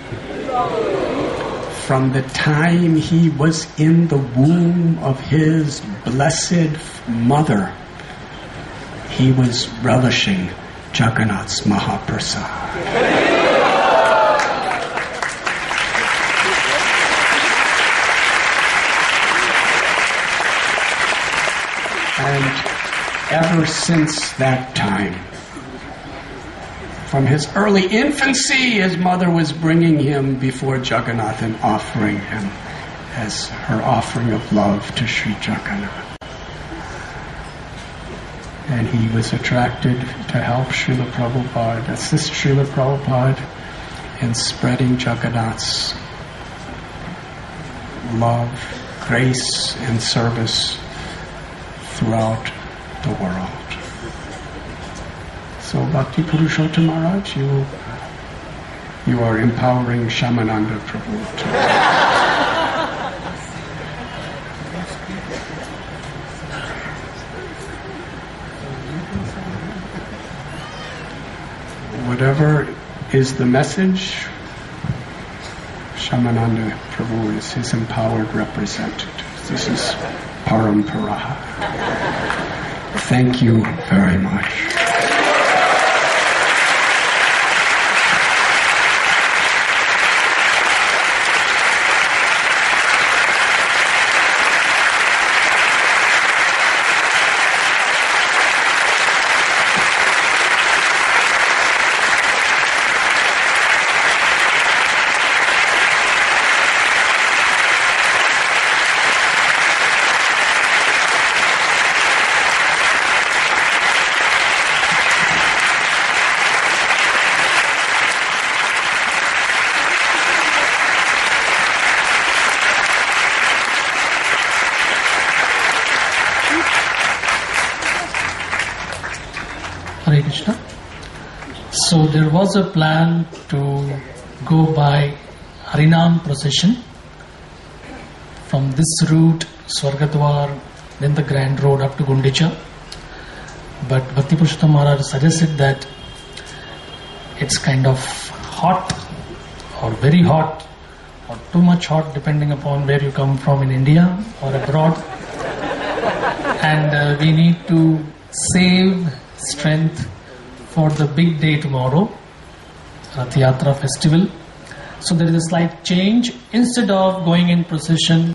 From the time he was in the womb of his blessed mother, he was relishing Jagannath's Mahaprasad. And ever since that time, from his early infancy, his mother was bringing him before Jagannath and offering him as her offering of love to Sri Jagannath. he was attracted to help Srila Prabhupada, assist Srila Prabhupada in spreading Jagannath's love, grace, and service throughout the world. So Bhakti Purushottam Maharaj, you are empowering Shyamananda Prabhu to whatever is the message, Shyamananda Prabhu is his empowered representative. This is Parampara. Thank you very much. Hare Krishna. So there was a plan to go by Harinam procession from this route, Swargadwar, then the Grand Road up to Gundicha. But Bhakti Purushottam Maharaj suggested that it's kind of hot or very hot or too much hot depending upon where you come from in India or abroad. And we need to save strength for the big day tomorrow, Rath Yatra festival. So there is a slight change. Instead of going in procession